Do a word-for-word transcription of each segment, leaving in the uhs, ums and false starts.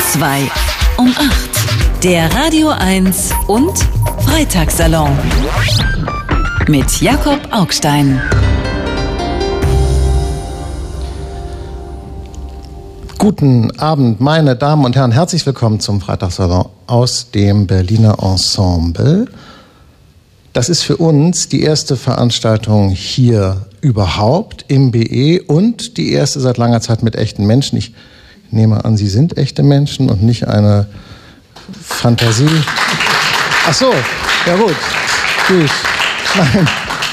zwei um acht. Der Radio eins und Freitagssalon mit Jakob Augstein. Guten Abend, meine Damen und Herren. Herzlich willkommen zum Freitagssalon aus dem Berliner Ensemble. Das ist für uns die erste Veranstaltung hier überhaupt im B E und die erste seit langer Zeit mit echten Menschen. Ich nehme an, Sie sind echte Menschen und nicht eine Fantasie. Ach so, ja gut. Gut. Nein.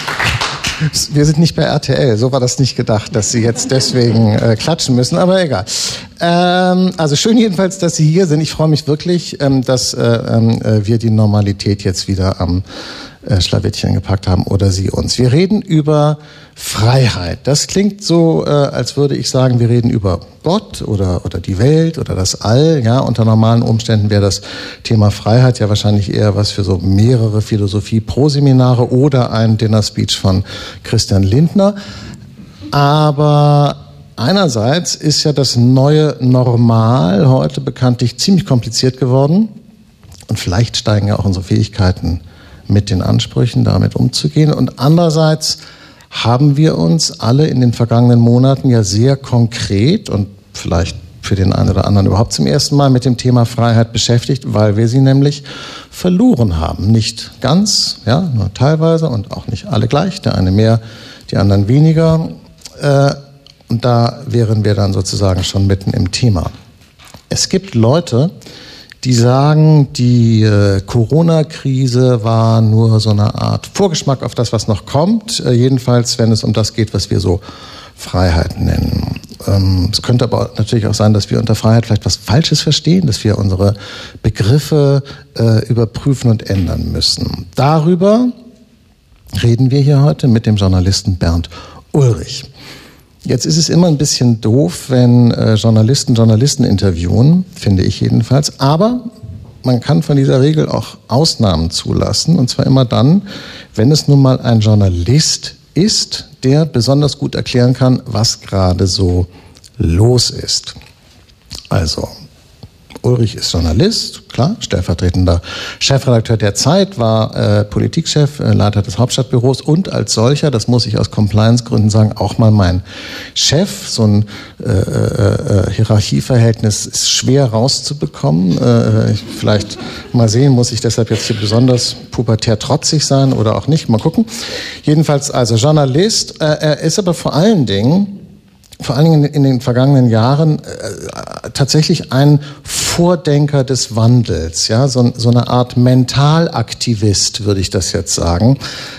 Wir sind nicht bei R T L, so war das nicht gedacht, dass Sie jetzt deswegen äh, klatschen müssen, aber egal. Ähm, also schön jedenfalls, dass Sie hier sind. Ich freue mich wirklich, ähm, dass äh, äh, wir die Normalität jetzt wieder am äh, Schlawittchen gepackt haben oder Sie uns. Wir reden über Freiheit. Das klingt so, äh, als würde ich sagen, wir reden über Gott oder oder die Welt oder das All. Ja, unter normalen Umständen wäre das Thema Freiheit ja wahrscheinlich eher was für so mehrere Philosophie-Pro-Seminare oder ein Dinner-Speech von Christian Lindner. Aber einerseits ist ja das neue Normal heute bekanntlich ziemlich kompliziert geworden und vielleicht steigen ja auch unsere Fähigkeiten mit den Ansprüchen, damit umzugehen. Und andererseits haben wir uns alle in den vergangenen Monaten ja sehr konkret und vielleicht für den einen oder anderen überhaupt zum ersten Mal mit dem Thema Freiheit beschäftigt, weil wir sie nämlich verloren haben. Nicht ganz, ja, nur teilweise und auch nicht alle gleich, der eine mehr, die anderen weniger. Äh, und da wären wir dann sozusagen schon mitten im Thema. Es gibt Leute, die sagen, die äh, Corona-Krise war nur so eine Art Vorgeschmack auf das, was noch kommt. Äh, jedenfalls, wenn es um das geht, was wir so Freiheit nennen. Ähm, es könnte aber natürlich auch sein, dass wir unter Freiheit vielleicht was Falsches verstehen, dass wir unsere Begriffe äh, überprüfen und ändern müssen. Darüber reden wir hier heute mit dem Journalisten Bernd Ulrich. Jetzt ist es immer ein bisschen doof, wenn äh, Journalisten Journalisten interviewen, finde ich jedenfalls. Aber man kann von dieser Regel auch Ausnahmen zulassen. Und zwar immer dann, wenn es nun mal ein Journalist ist, der besonders gut erklären kann, was gerade so los ist. Also, Ulrich ist Journalist, klar, stellvertretender Chefredakteur der Zeit, war äh, Politikchef, äh, Leiter des Hauptstadtbüros und als solcher, das muss ich aus Compliance-Gründen sagen, auch mal mein Chef. So ein äh, äh, Hierarchieverhältnis ist schwer rauszubekommen. Äh, ich, vielleicht mal sehen, muss ich deshalb jetzt hier besonders pubertär trotzig sein oder auch nicht, mal gucken. Jedenfalls also Journalist, äh, er ist aber vor allen Dingen vor allen Dingen in den vergangenen Jahren äh, tatsächlich ein Vordenker des Wandels, ja, so, so eine Art Mentalaktivist, würde ich das jetzt sagen.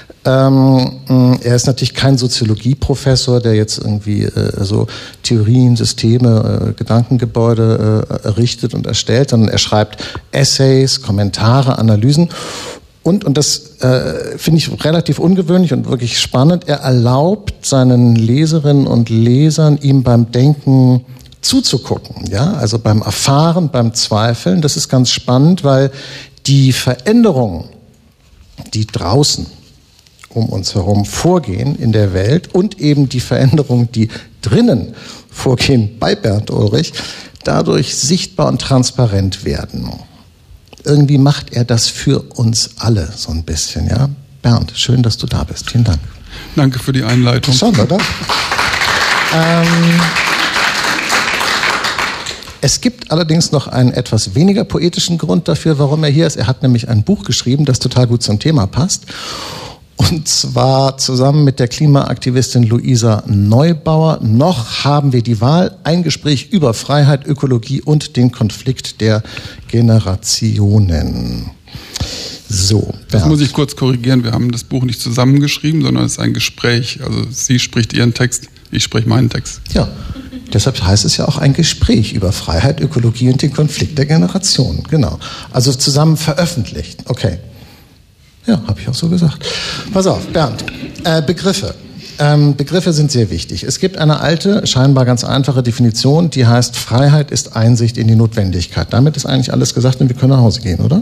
Ähm, er ist natürlich kein Soziologieprofessor, der jetzt irgendwie äh, so Theorien, Systeme, äh, Gedankengebäude äh, errichtet und erstellt, sondern er schreibt Essays, Kommentare, Analysen. Und, und das äh, finde ich relativ ungewöhnlich und wirklich spannend, er erlaubt seinen Leserinnen und Lesern, ihm beim Denken zuzugucken, ja, also beim Erfahren, beim Zweifeln. Das ist ganz spannend, weil die Veränderungen, die draußen um uns herum vorgehen in der Welt und eben die Veränderungen, die drinnen vorgehen bei Bernd Ulrich, dadurch sichtbar und transparent werden. Irgendwie macht er das für uns alle so ein bisschen, ja. Bernd, schön, dass du da bist. Vielen Dank. Danke für die Einleitung. Schon, oder? ähm, es gibt allerdings noch einen etwas weniger poetischen Grund dafür, warum er hier ist. Er hat nämlich ein Buch geschrieben, das total gut zum Thema passt. Und zwar zusammen mit der Klimaaktivistin Luisa Neubauer. Noch haben wir die Wahl. Ein Gespräch über Freiheit, Ökologie und den Konflikt der Generationen. So. Das Bernd. muss ich kurz korrigieren. Wir haben das Buch nicht zusammengeschrieben, sondern es ist ein Gespräch. Also sie spricht ihren Text, ich spreche meinen Text. Ja, deshalb heißt es ja auch ein Gespräch über Freiheit, Ökologie und den Konflikt der Generationen. Genau. Also zusammen veröffentlicht. Okay. Ja, habe ich auch so gesagt. Pass auf, Bernd, äh, Begriffe. Ähm, Begriffe sind sehr wichtig. Es gibt eine alte, scheinbar ganz einfache Definition, die heißt, Freiheit ist Einsicht in die Notwendigkeit. Damit ist eigentlich alles gesagt und wir können nach Hause gehen, oder?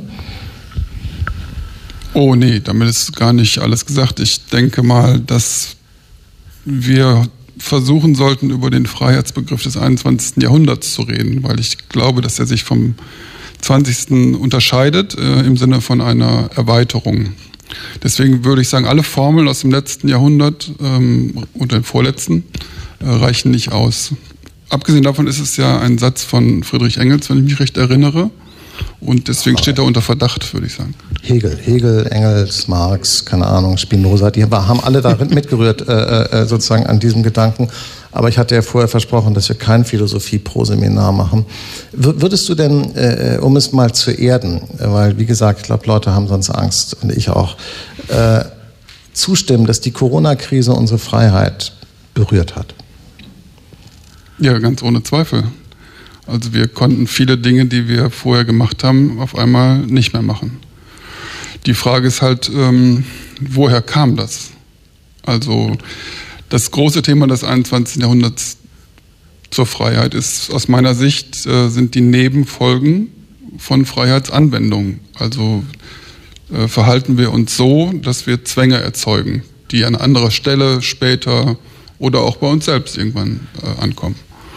Oh nee, damit ist gar nicht alles gesagt. Ich denke mal, dass wir versuchen sollten, über den Freiheitsbegriff des einundzwanzigsten Jahrhunderts zu reden, weil ich glaube, dass er sich vom zwanzigsten unterscheidet äh, im Sinne von einer Erweiterung. Deswegen würde ich sagen, alle Formeln aus dem letzten Jahrhundert ähm, und dem vorletzten äh, reichen nicht aus. Abgesehen davon ist es ja ein Satz von Friedrich Engels, wenn ich mich recht erinnere. Und deswegen steht er unter Verdacht, würde ich sagen. Hegel, Hegel, Engels, Marx, keine Ahnung, Spinoza, die haben alle darin mitgerührt, äh, äh, sozusagen an diesem Gedanken. Aber ich hatte ja vorher versprochen, dass wir kein Philosophie-Pro-Seminar machen. W- würdest du denn, äh, um es mal zu erden, weil wie gesagt, ich glaube, Leute haben sonst Angst und ich auch, äh, zustimmen, dass die Corona-Krise unsere Freiheit berührt hat? Ja, ganz ohne Zweifel. Also wir konnten viele Dinge, die wir vorher gemacht haben, auf einmal nicht mehr machen. Die Frage ist halt, ähm, woher kam das? Also das große Thema des einundzwanzigsten Jahrhunderts zur Freiheit ist aus meiner Sicht, äh, sind die Nebenfolgen von Freiheitsanwendungen. Also äh, verhalten wir uns so, dass wir Zwänge erzeugen, die an anderer Stelle später oder auch bei uns selbst irgendwann äh, ankommen.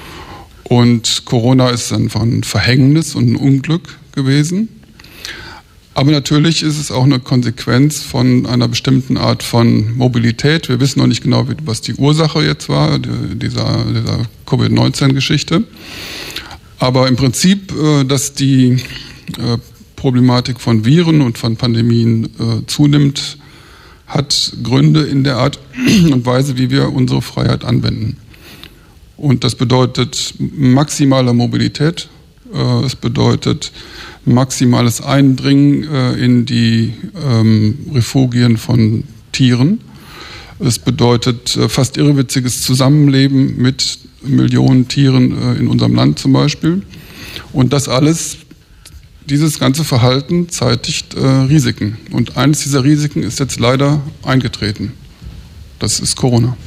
Und Corona ist einfach ein Verhängnis und ein Unglück gewesen. Aber natürlich ist es auch eine Konsequenz von einer bestimmten Art von Mobilität. Wir wissen noch nicht genau, was die Ursache jetzt war, dieser, dieser Covid neunzehn Geschichte. Aber im Prinzip, dass die Problematik von Viren und von Pandemien zunimmt, hat Gründe in der Art und Weise, wie wir unsere Freiheit anwenden. Und das bedeutet maximale Mobilität, äh, es bedeutet maximales Eindringen äh, in die ähm, Refugien von Tieren. Es bedeutet äh, fast irrewitziges Zusammenleben mit Millionen Tieren äh, in unserem Land zum Beispiel. Und das alles, dieses ganze Verhalten zeitigt äh, Risiken. Und eines dieser Risiken ist jetzt leider eingetreten. Das ist Corona.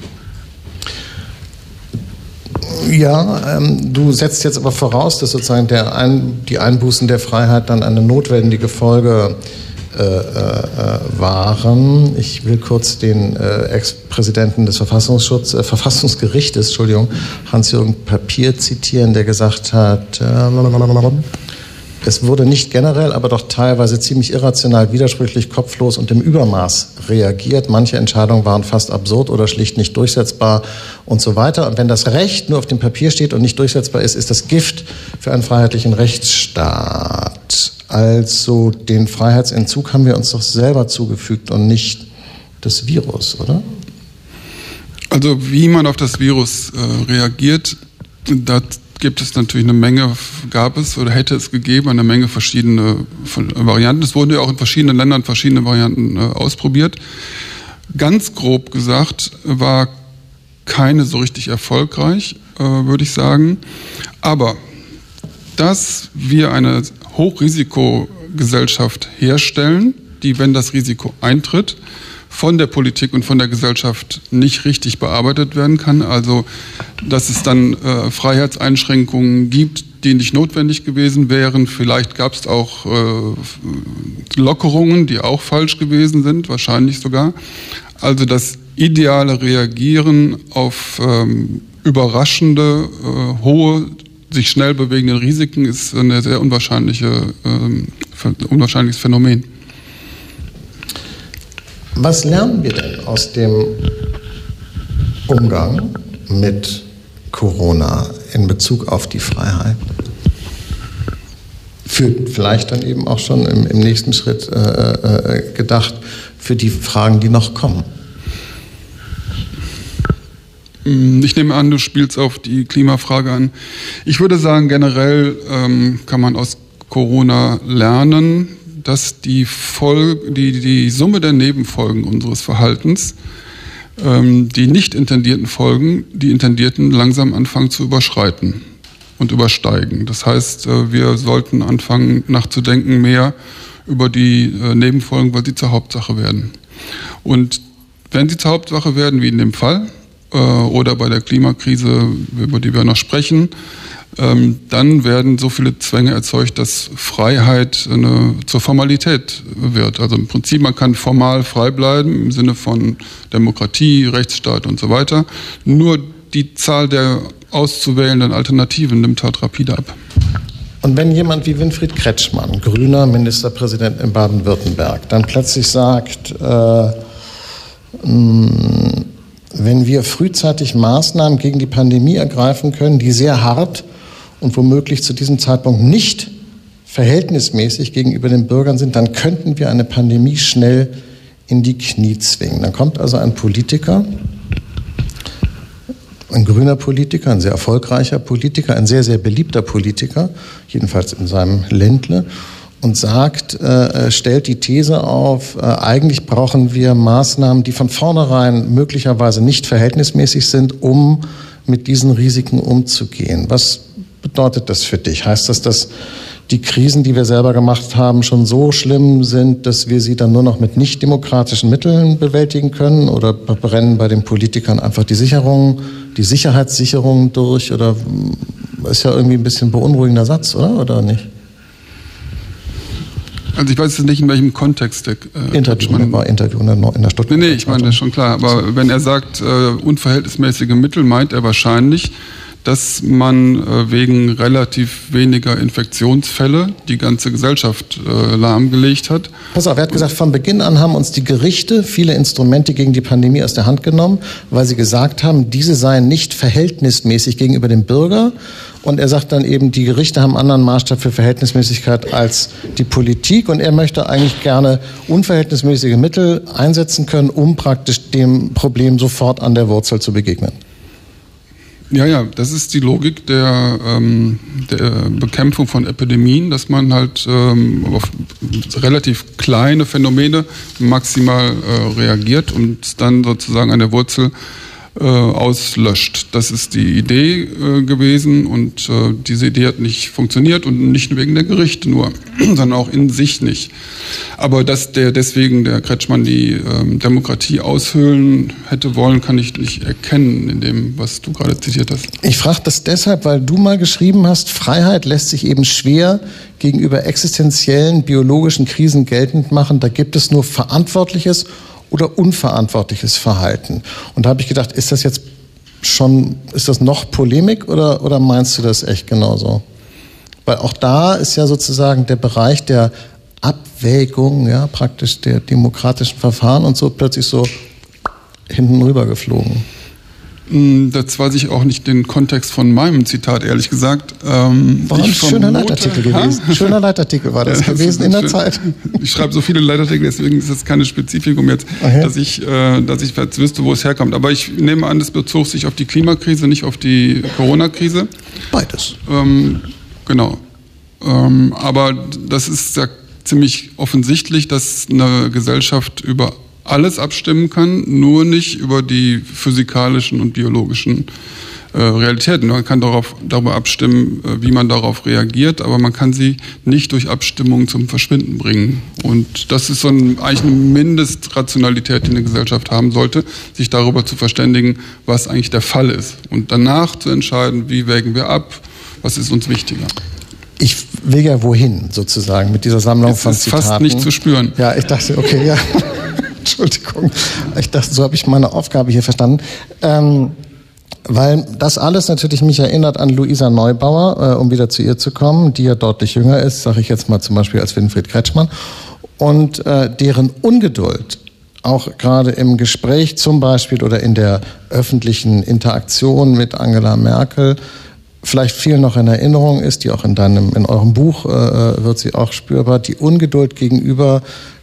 Ja, ähm, du setzt jetzt aber voraus, dass sozusagen der Ein, die Einbußen der Freiheit dann eine notwendige Folge äh, äh, waren. Ich will kurz den äh, Ex-Präsidenten des Verfassungsschutz, äh, Verfassungsgerichtes, Entschuldigung, Hans-Jürgen Papier zitieren, der gesagt hat, äh, es wurde nicht generell, aber doch teilweise ziemlich irrational, widersprüchlich, kopflos und im Übermaß reagiert. Manche Entscheidungen waren fast absurd oder schlicht nicht durchsetzbar und so weiter. Und wenn das Recht nur auf dem Papier steht und nicht durchsetzbar ist, ist das Gift für einen freiheitlichen Rechtsstaat. Also den Freiheitsentzug haben wir uns doch selber zugefügt und nicht das Virus, oder? Also wie man auf das Virus äh, reagiert, das gibt es natürlich eine Menge, gab es oder hätte es gegeben, eine Menge verschiedene Varianten. Es wurden ja auch in verschiedenen Ländern verschiedene Varianten äh, ausprobiert. Ganz grob gesagt war keine so richtig erfolgreich, äh, würde ich sagen. Aber dass wir eine Hochrisikogesellschaft herstellen, die, wenn das Risiko eintritt, von der Politik und von der Gesellschaft nicht richtig bearbeitet werden kann. Also, dass es dann äh, Freiheitseinschränkungen gibt, die nicht notwendig gewesen wären. Vielleicht gab es auch äh, Lockerungen, die auch falsch gewesen sind, wahrscheinlich sogar. Also das ideale Reagieren auf ähm, überraschende, äh, hohe, sich schnell bewegende Risiken ist ein sehr unwahrscheinliche, äh, unwahrscheinliches Phänomen. Was lernen wir denn aus dem Umgang mit Corona in Bezug auf die Freiheit? Für vielleicht dann eben auch schon im, im nächsten Schritt äh, äh, gedacht, für die Fragen, die noch kommen. Ich nehme an, du spielst auf die Klimafrage an. Ich würde sagen, generell ähm, kann man aus Corona lernen, dass die, Folge, die, die Summe der Nebenfolgen unseres Verhaltens, ähm, die nicht intendierten Folgen, die intendierten langsam anfangen zu überschreiten und übersteigen. Das heißt, äh, wir sollten anfangen nachzudenken mehr über die äh, Nebenfolgen, weil sie zur Hauptsache werden. Und wenn sie zur Hauptsache werden, wie in dem Fall, äh, oder bei der Klimakrise, über die wir noch sprechen, ähm, dann werden so viele Zwänge erzeugt, dass Freiheit eine, zur Formalität wird. Also im Prinzip, man kann formal frei bleiben im Sinne von Demokratie, Rechtsstaat und so weiter. Nur die Zahl der auszuwählenden Alternativen nimmt halt rapide ab. Und wenn jemand wie Winfried Kretschmann, grüner Ministerpräsident in Baden-Württemberg, dann plötzlich sagt, äh, mh, wenn wir frühzeitig Maßnahmen gegen die Pandemie ergreifen können, die sehr hart und womöglich zu diesem Zeitpunkt nicht verhältnismäßig gegenüber den Bürgern sind, dann könnten wir eine Pandemie schnell in die Knie zwingen. Dann kommt also ein Politiker, ein grüner Politiker, ein sehr erfolgreicher Politiker, ein sehr, sehr beliebter Politiker, jedenfalls in seinem Ländle, und sagt, äh, stellt die These auf, äh, eigentlich brauchen wir Maßnahmen, die von vornherein möglicherweise nicht verhältnismäßig sind, um mit diesen Risiken umzugehen. Was bedeutet das für dich? Heißt das, dass die Krisen, die wir selber gemacht haben, schon so schlimm sind, dass wir sie dann nur noch mit nicht demokratischen Mitteln bewältigen können? Oder brennen bei den Politikern einfach die Sicherungen, die Sicherheitssicherungen durch? Oder ist ja irgendwie ein bisschen ein beunruhigender Satz, oder? Oder nicht? Also ich weiß jetzt nicht, in welchem Kontext der äh, Interview, man, war Interview in der, in der Stuttgart. Nee, nee, ich meine, das ist schon klar. Aber wenn er sagt, äh, unverhältnismäßige Mittel, meint er wahrscheinlich, dass man äh, wegen relativ weniger Infektionsfälle die ganze Gesellschaft äh, lahmgelegt hat. Pass auf, er hat gesagt, von Beginn an haben uns die Gerichte viele Instrumente gegen die Pandemie aus der Hand genommen, weil sie gesagt haben, diese seien nicht verhältnismäßig gegenüber dem Bürger. Und er sagt dann eben, die Gerichte haben einen anderen Maßstab für Verhältnismäßigkeit als die Politik. Und er möchte eigentlich gerne unverhältnismäßige Mittel einsetzen können, um praktisch dem Problem sofort an der Wurzel zu begegnen. Ja, ja, das ist die Logik der, ähm, der Bekämpfung von Epidemien, dass man halt ähm, auf relativ kleine Phänomene maximal äh, reagiert und dann sozusagen an der Wurzel äh, auslöscht. Das ist die Idee äh, gewesen und äh, diese Idee hat nicht funktioniert und nicht wegen der Gerichte nur, sondern auch in sich nicht. Aber dass der deswegen der Kretschmann die ähm, Demokratie aushöhlen hätte wollen, kann ich nicht erkennen in dem, was du gerade zitiert hast. Ich frage das deshalb, weil du mal geschrieben hast, Freiheit lässt sich eben schwer gegenüber existenziellen biologischen Krisen geltend machen. Da gibt es nur verantwortliches oder unverantwortliches Verhalten. Und da habe ich gedacht, ist das jetzt schon, ist das noch Polemik oder, oder meinst du das echt genauso? Weil auch da ist ja sozusagen der Bereich der Abwägung, ja, praktisch der demokratischen Verfahren und so plötzlich so hinten rüber geflogen. Das weiß ich auch nicht den Kontext von meinem Zitat, ehrlich gesagt. Ähm, war ein schöner Leitartikel gewesen. Ha? Schöner Leitartikel war das ja, gewesen das in der schön. Zeit. Ich schreibe so viele Leitartikel, deswegen ist das keine Spezifikum jetzt, okay. dass ich, äh, dass ich jetzt wüsste, wo es herkommt. Aber ich nehme an, das bezog sich auf die Klimakrise, nicht auf die Corona-Krise. Beides. Ähm, genau. Ähm, aber das ist ja ziemlich offensichtlich, dass eine Gesellschaft über alles abstimmen kann, nur nicht über die physikalischen und biologischen äh, Realitäten. Man kann darauf, darüber abstimmen, äh, wie man darauf reagiert, aber man kann sie nicht durch Abstimmung zum Verschwinden bringen. Und das ist so ein, eigentlich eine Mindestrationalität, die eine Gesellschaft haben sollte, sich darüber zu verständigen, was eigentlich der Fall ist. Und danach zu entscheiden, wie wägen wir ab, was ist uns wichtiger. Ich will ja wohin, sozusagen, mit dieser Sammlung Jetzt von ist Zitaten. Fast nicht zu spüren. Ja, ich dachte, okay, ja. Entschuldigung. Ich dachte, so habe ich meine Aufgabe hier verstanden. Ähm, weil das alles natürlich mich erinnert an Luisa Neubauer, äh, um wieder zu ihr zu kommen, die ja deutlich jünger ist, sage ich jetzt mal zum Beispiel als Winfried Kretschmann, und äh, deren Ungeduld auch gerade im Gespräch zum Beispiel oder in der öffentlichen Interaktion mit Angela Merkel vielleicht viel noch in Erinnerung ist, die auch in deinem, in eurem Buch äh, wird sie auch spürbar, die Ungeduld gegenüber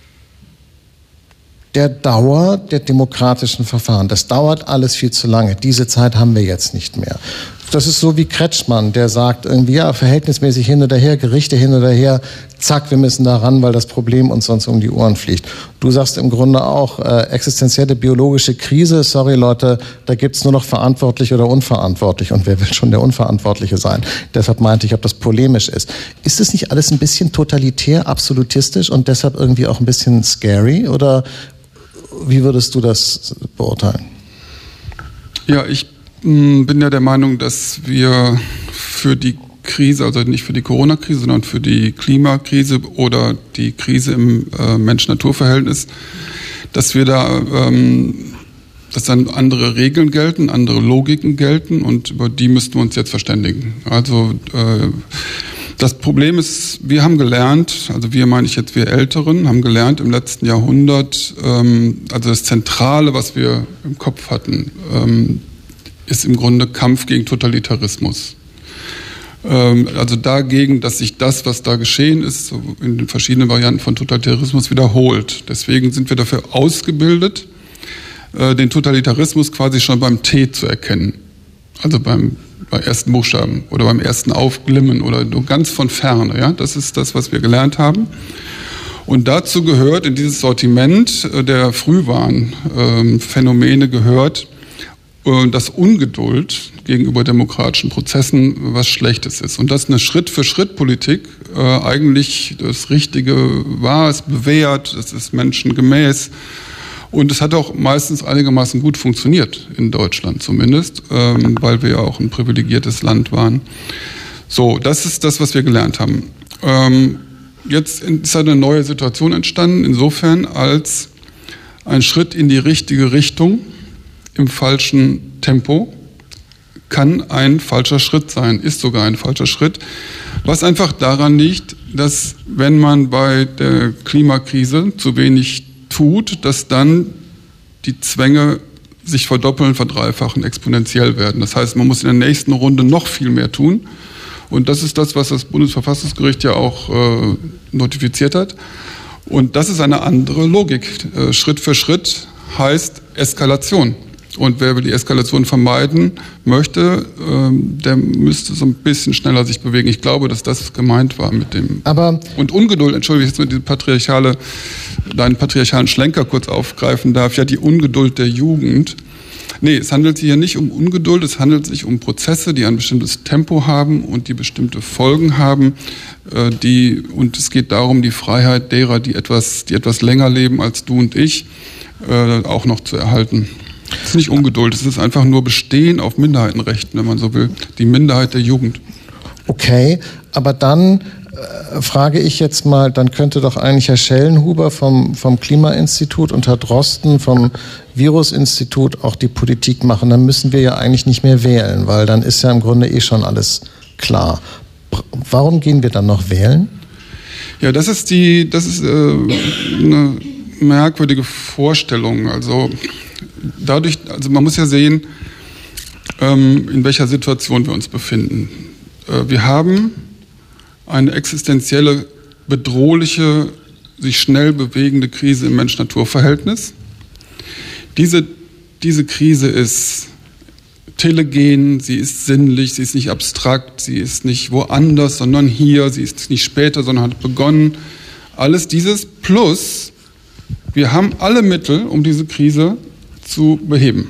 der Dauer der demokratischen Verfahren. Das dauert alles viel zu lange. Diese Zeit haben wir jetzt nicht mehr. Das ist so wie Kretschmann, der sagt irgendwie, ja, verhältnismäßig hin oder her, Gerichte hin oder her, zack, wir müssen da ran, weil das Problem uns sonst um die Ohren fliegt. Du sagst im Grunde auch, äh, existenzielle biologische Krise, sorry Leute, da gibt's nur noch verantwortlich oder unverantwortlich. Und wer will schon der Unverantwortliche sein? Deshalb meinte ich, ob das polemisch ist. Ist es nicht alles ein bisschen totalitär, absolutistisch und deshalb irgendwie auch ein bisschen scary? Oder wie würdest du das beurteilen? Ja, ich mh, bin ja der Meinung, dass wir für die Krise, also nicht für die Corona-Krise, sondern für die Klimakrise oder die Krise im äh, Mensch-Natur-Verhältnis, dass wir da, ähm, dass dann andere Regeln gelten, andere Logiken gelten und über die müssten wir uns jetzt verständigen. Also äh, das Problem ist, wir haben gelernt, also wir meine ich jetzt wir Älteren, haben gelernt im letzten Jahrhundert, ähm, also das Zentrale, was wir im Kopf hatten, ähm, ist im Grunde Kampf gegen Totalitarismus. Also dagegen, dass sich das, was da geschehen ist, in den verschiedenen Varianten von Totalitarismus wiederholt. Deswegen sind wir dafür ausgebildet, den Totalitarismus quasi schon beim T zu erkennen. Also beim, beim ersten Buchstaben oder beim ersten Aufglimmen oder nur ganz von ferne. Ja? Das ist das, was wir gelernt haben. Und dazu gehört, in dieses Sortiment der Frühwarnphänomene gehört, dass Ungeduld gegenüber demokratischen Prozessen was Schlechtes ist. Und dass eine Schritt-für-Schritt-Politik äh, eigentlich das Richtige war, es bewährt, es ist menschengemäß. Und es hat auch meistens einigermaßen gut funktioniert, in Deutschland zumindest, ähm, weil wir ja auch ein privilegiertes Land waren. So, das ist das, was wir gelernt haben. Ähm, jetzt ist eine neue Situation entstanden, insofern als ein Schritt in die richtige Richtung im falschen Tempo kann ein falscher Schritt sein, ist sogar ein falscher Schritt, was einfach daran liegt, dass wenn man bei der Klimakrise zu wenig tut, dass dann die Zwänge sich verdoppeln, verdreifachen, exponentiell werden. Das heißt, man muss in der nächsten Runde noch viel mehr tun. Und das ist das, was das Bundesverfassungsgericht ja auch äh, notifiziert hat. Und das ist eine andere Logik. Äh, Schritt für Schritt heißt Eskalation. Und wer die Eskalation vermeiden möchte, ähm, der müsste so ein bisschen schneller sich bewegen. Ich glaube, dass das gemeint war mit dem. Aber und Ungeduld, entschuldige, jetzt mit diesem patriarchale, deinen patriarchalen Schlenker kurz aufgreifen darf, ja die Ungeduld der Jugend. Nee, es handelt sich hier nicht um Ungeduld, es handelt sich um Prozesse, die ein bestimmtes Tempo haben und die bestimmte Folgen haben. Äh, die, und es geht darum, die Freiheit derer, die etwas, die etwas länger leben als du und ich, äh, auch noch zu erhalten. Es ist nicht Ungeduld, es ist einfach nur Bestehen auf Minderheitenrechten, wenn man so will. Die Minderheit der Jugend. Okay, aber dann äh, frage ich jetzt mal, dann könnte doch eigentlich Herr Schellenhuber vom, vom Klimainstitut und Herr Drosten vom Virusinstitut auch die Politik machen. Dann müssen wir ja eigentlich nicht mehr wählen, weil dann ist ja im Grunde eh schon alles klar. Warum gehen wir dann noch wählen? Ja, das ist die, das ist äh, eine merkwürdige Vorstellung. Also dadurch, also man muss ja sehen, ähm, in welcher Situation wir uns befinden. Äh, wir haben eine existenzielle, bedrohliche, sich schnell bewegende Krise im Mensch-Natur-Verhältnis. Diese, diese Krise ist telegen, sie ist sinnlich, sie ist nicht abstrakt, sie ist nicht woanders, sondern hier, sie ist nicht später, sondern hat begonnen. Alles dieses plus, wir haben alle Mittel, um diese Krise zu beheben.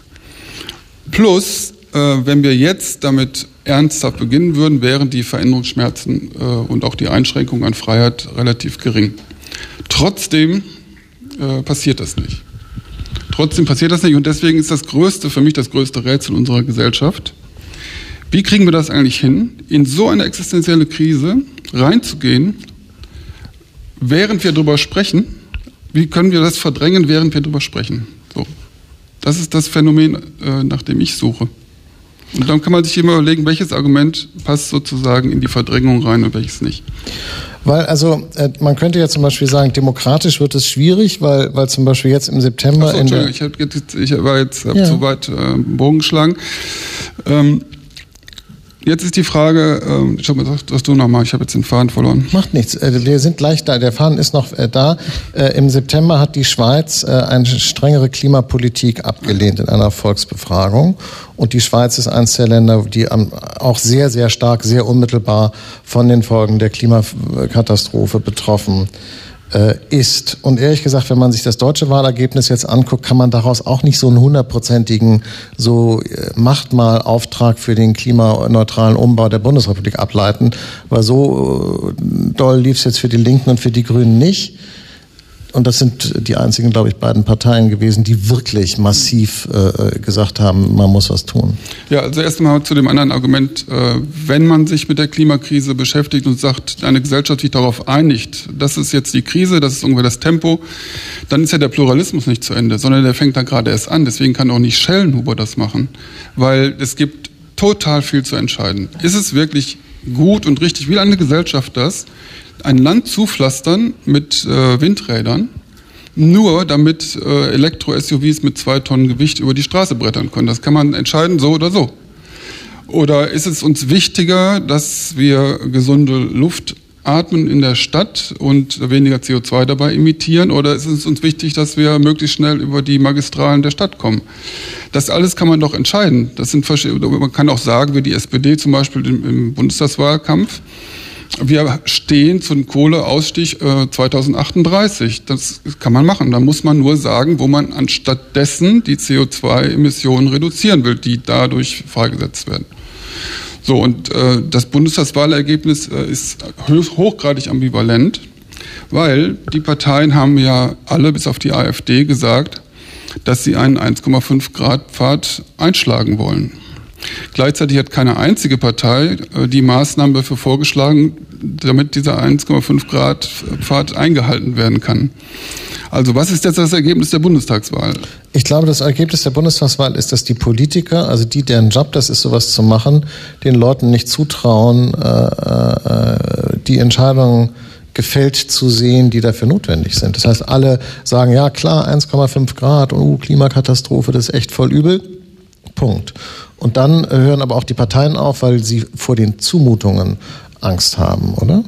Plus, äh, wenn wir jetzt damit ernsthaft beginnen würden, wären die Veränderungsschmerzen äh, und auch die Einschränkungen an Freiheit relativ gering. Trotzdem äh, passiert das nicht. Trotzdem passiert das nicht und deswegen ist das größte, für mich das größte Rätsel unserer Gesellschaft. Wie kriegen wir das eigentlich hin, in so eine existenzielle Krise reinzugehen, während wir darüber sprechen? Wie können wir das verdrängen, während wir darüber sprechen? So. Das ist das Phänomen, äh, nach dem ich suche. Und dann kann man sich immer überlegen, welches Argument passt sozusagen in die Verdrängung rein und welches nicht. Weil, also, äh, man könnte ja zum Beispiel sagen, demokratisch wird es schwierig, weil, weil zum Beispiel jetzt im September... Achso, in der ich, hab jetzt, ich war jetzt hab ja. zu weit äh, Bogen geschlagen. Ähm, Jetzt ist die Frage, ähm, schau mal, sag du nochmal, ich habe jetzt den Faden verloren. Macht nichts, äh, wir sind gleich da, der Faden ist noch äh, da. Äh, Im September hat die Schweiz äh, eine strengere Klimapolitik abgelehnt in einer Volksbefragung. Und die Schweiz ist eines der Länder, die ähm, auch sehr, sehr stark, sehr unmittelbar von den Folgen der Klimakatastrophe betroffen äh, ist. Und ehrlich gesagt, wenn man sich das deutsche Wahlergebnis jetzt anguckt, kann man daraus auch nicht so einen hundertprozentigen, so äh, macht mal Auftrag für den klimaneutralen Umbau der Bundesrepublik ableiten, weil so äh, doll lief es jetzt für die Linken und für die Grünen nicht. Und das sind die einzigen, glaube ich, beiden Parteien gewesen, die wirklich massiv äh, gesagt haben, man muss was tun. Ja, also erst einmal zu dem anderen Argument, äh, wenn man sich mit der Klimakrise beschäftigt und sagt, eine Gesellschaft sich darauf einigt, das ist jetzt die Krise, das ist ungefähr das Tempo, dann ist ja der Pluralismus nicht zu Ende, sondern der fängt da gerade erst an. Deswegen kann auch nicht Schellenhuber das machen, weil es gibt total viel zu entscheiden. Ist es wirklich gut und richtig, will eine Gesellschaft das, ein Land zupflastern mit äh, Windrädern, nur damit äh, Elektro-S U Vs mit zwei Tonnen Gewicht über die Straße brettern können. Das kann man entscheiden, so oder so. Oder ist es uns wichtiger, dass wir gesunde Luft atmen in der Stadt und weniger C O zwei dabei emittieren? Oder ist es uns wichtig, dass wir möglichst schnell über die Magistralen der Stadt kommen? Das alles kann man doch entscheiden. Das sind verschiedene, man kann auch sagen, wie die S P D zum Beispiel im, im Bundestagswahlkampf, wir stehen zum Kohleausstieg äh, zweitausendachtunddreißig. Das kann man machen. Da muss man nur sagen, wo man anstattdessen die C O zwei Emissionen reduzieren will, die dadurch freigesetzt werden. So, und äh, das Bundestagswahlergebnis äh, ist hochgradig ambivalent, weil die Parteien haben ja alle bis auf die AfD gesagt, dass sie einen eins Komma fünf Grad Pfad einschlagen wollen. Gleichzeitig hat keine einzige Partei die Maßnahmen dafür vorgeschlagen, damit dieser eins Komma fünf Grad Pfad eingehalten werden kann. Also was ist jetzt das Ergebnis der Bundestagswahl? Ich glaube, das Ergebnis der Bundestagswahl ist, dass die Politiker, also die, deren Job das ist, sowas zu machen, den Leuten nicht zutrauen, äh, die Entscheidungen gefällt zu sehen, die dafür notwendig sind. Das heißt, alle sagen, ja klar, eins Komma fünf Grad, oh, Klimakatastrophe, das ist echt voll übel. Punkt. Und dann hören aber auch die Parteien auf, weil sie vor den Zumutungen Angst haben, oder?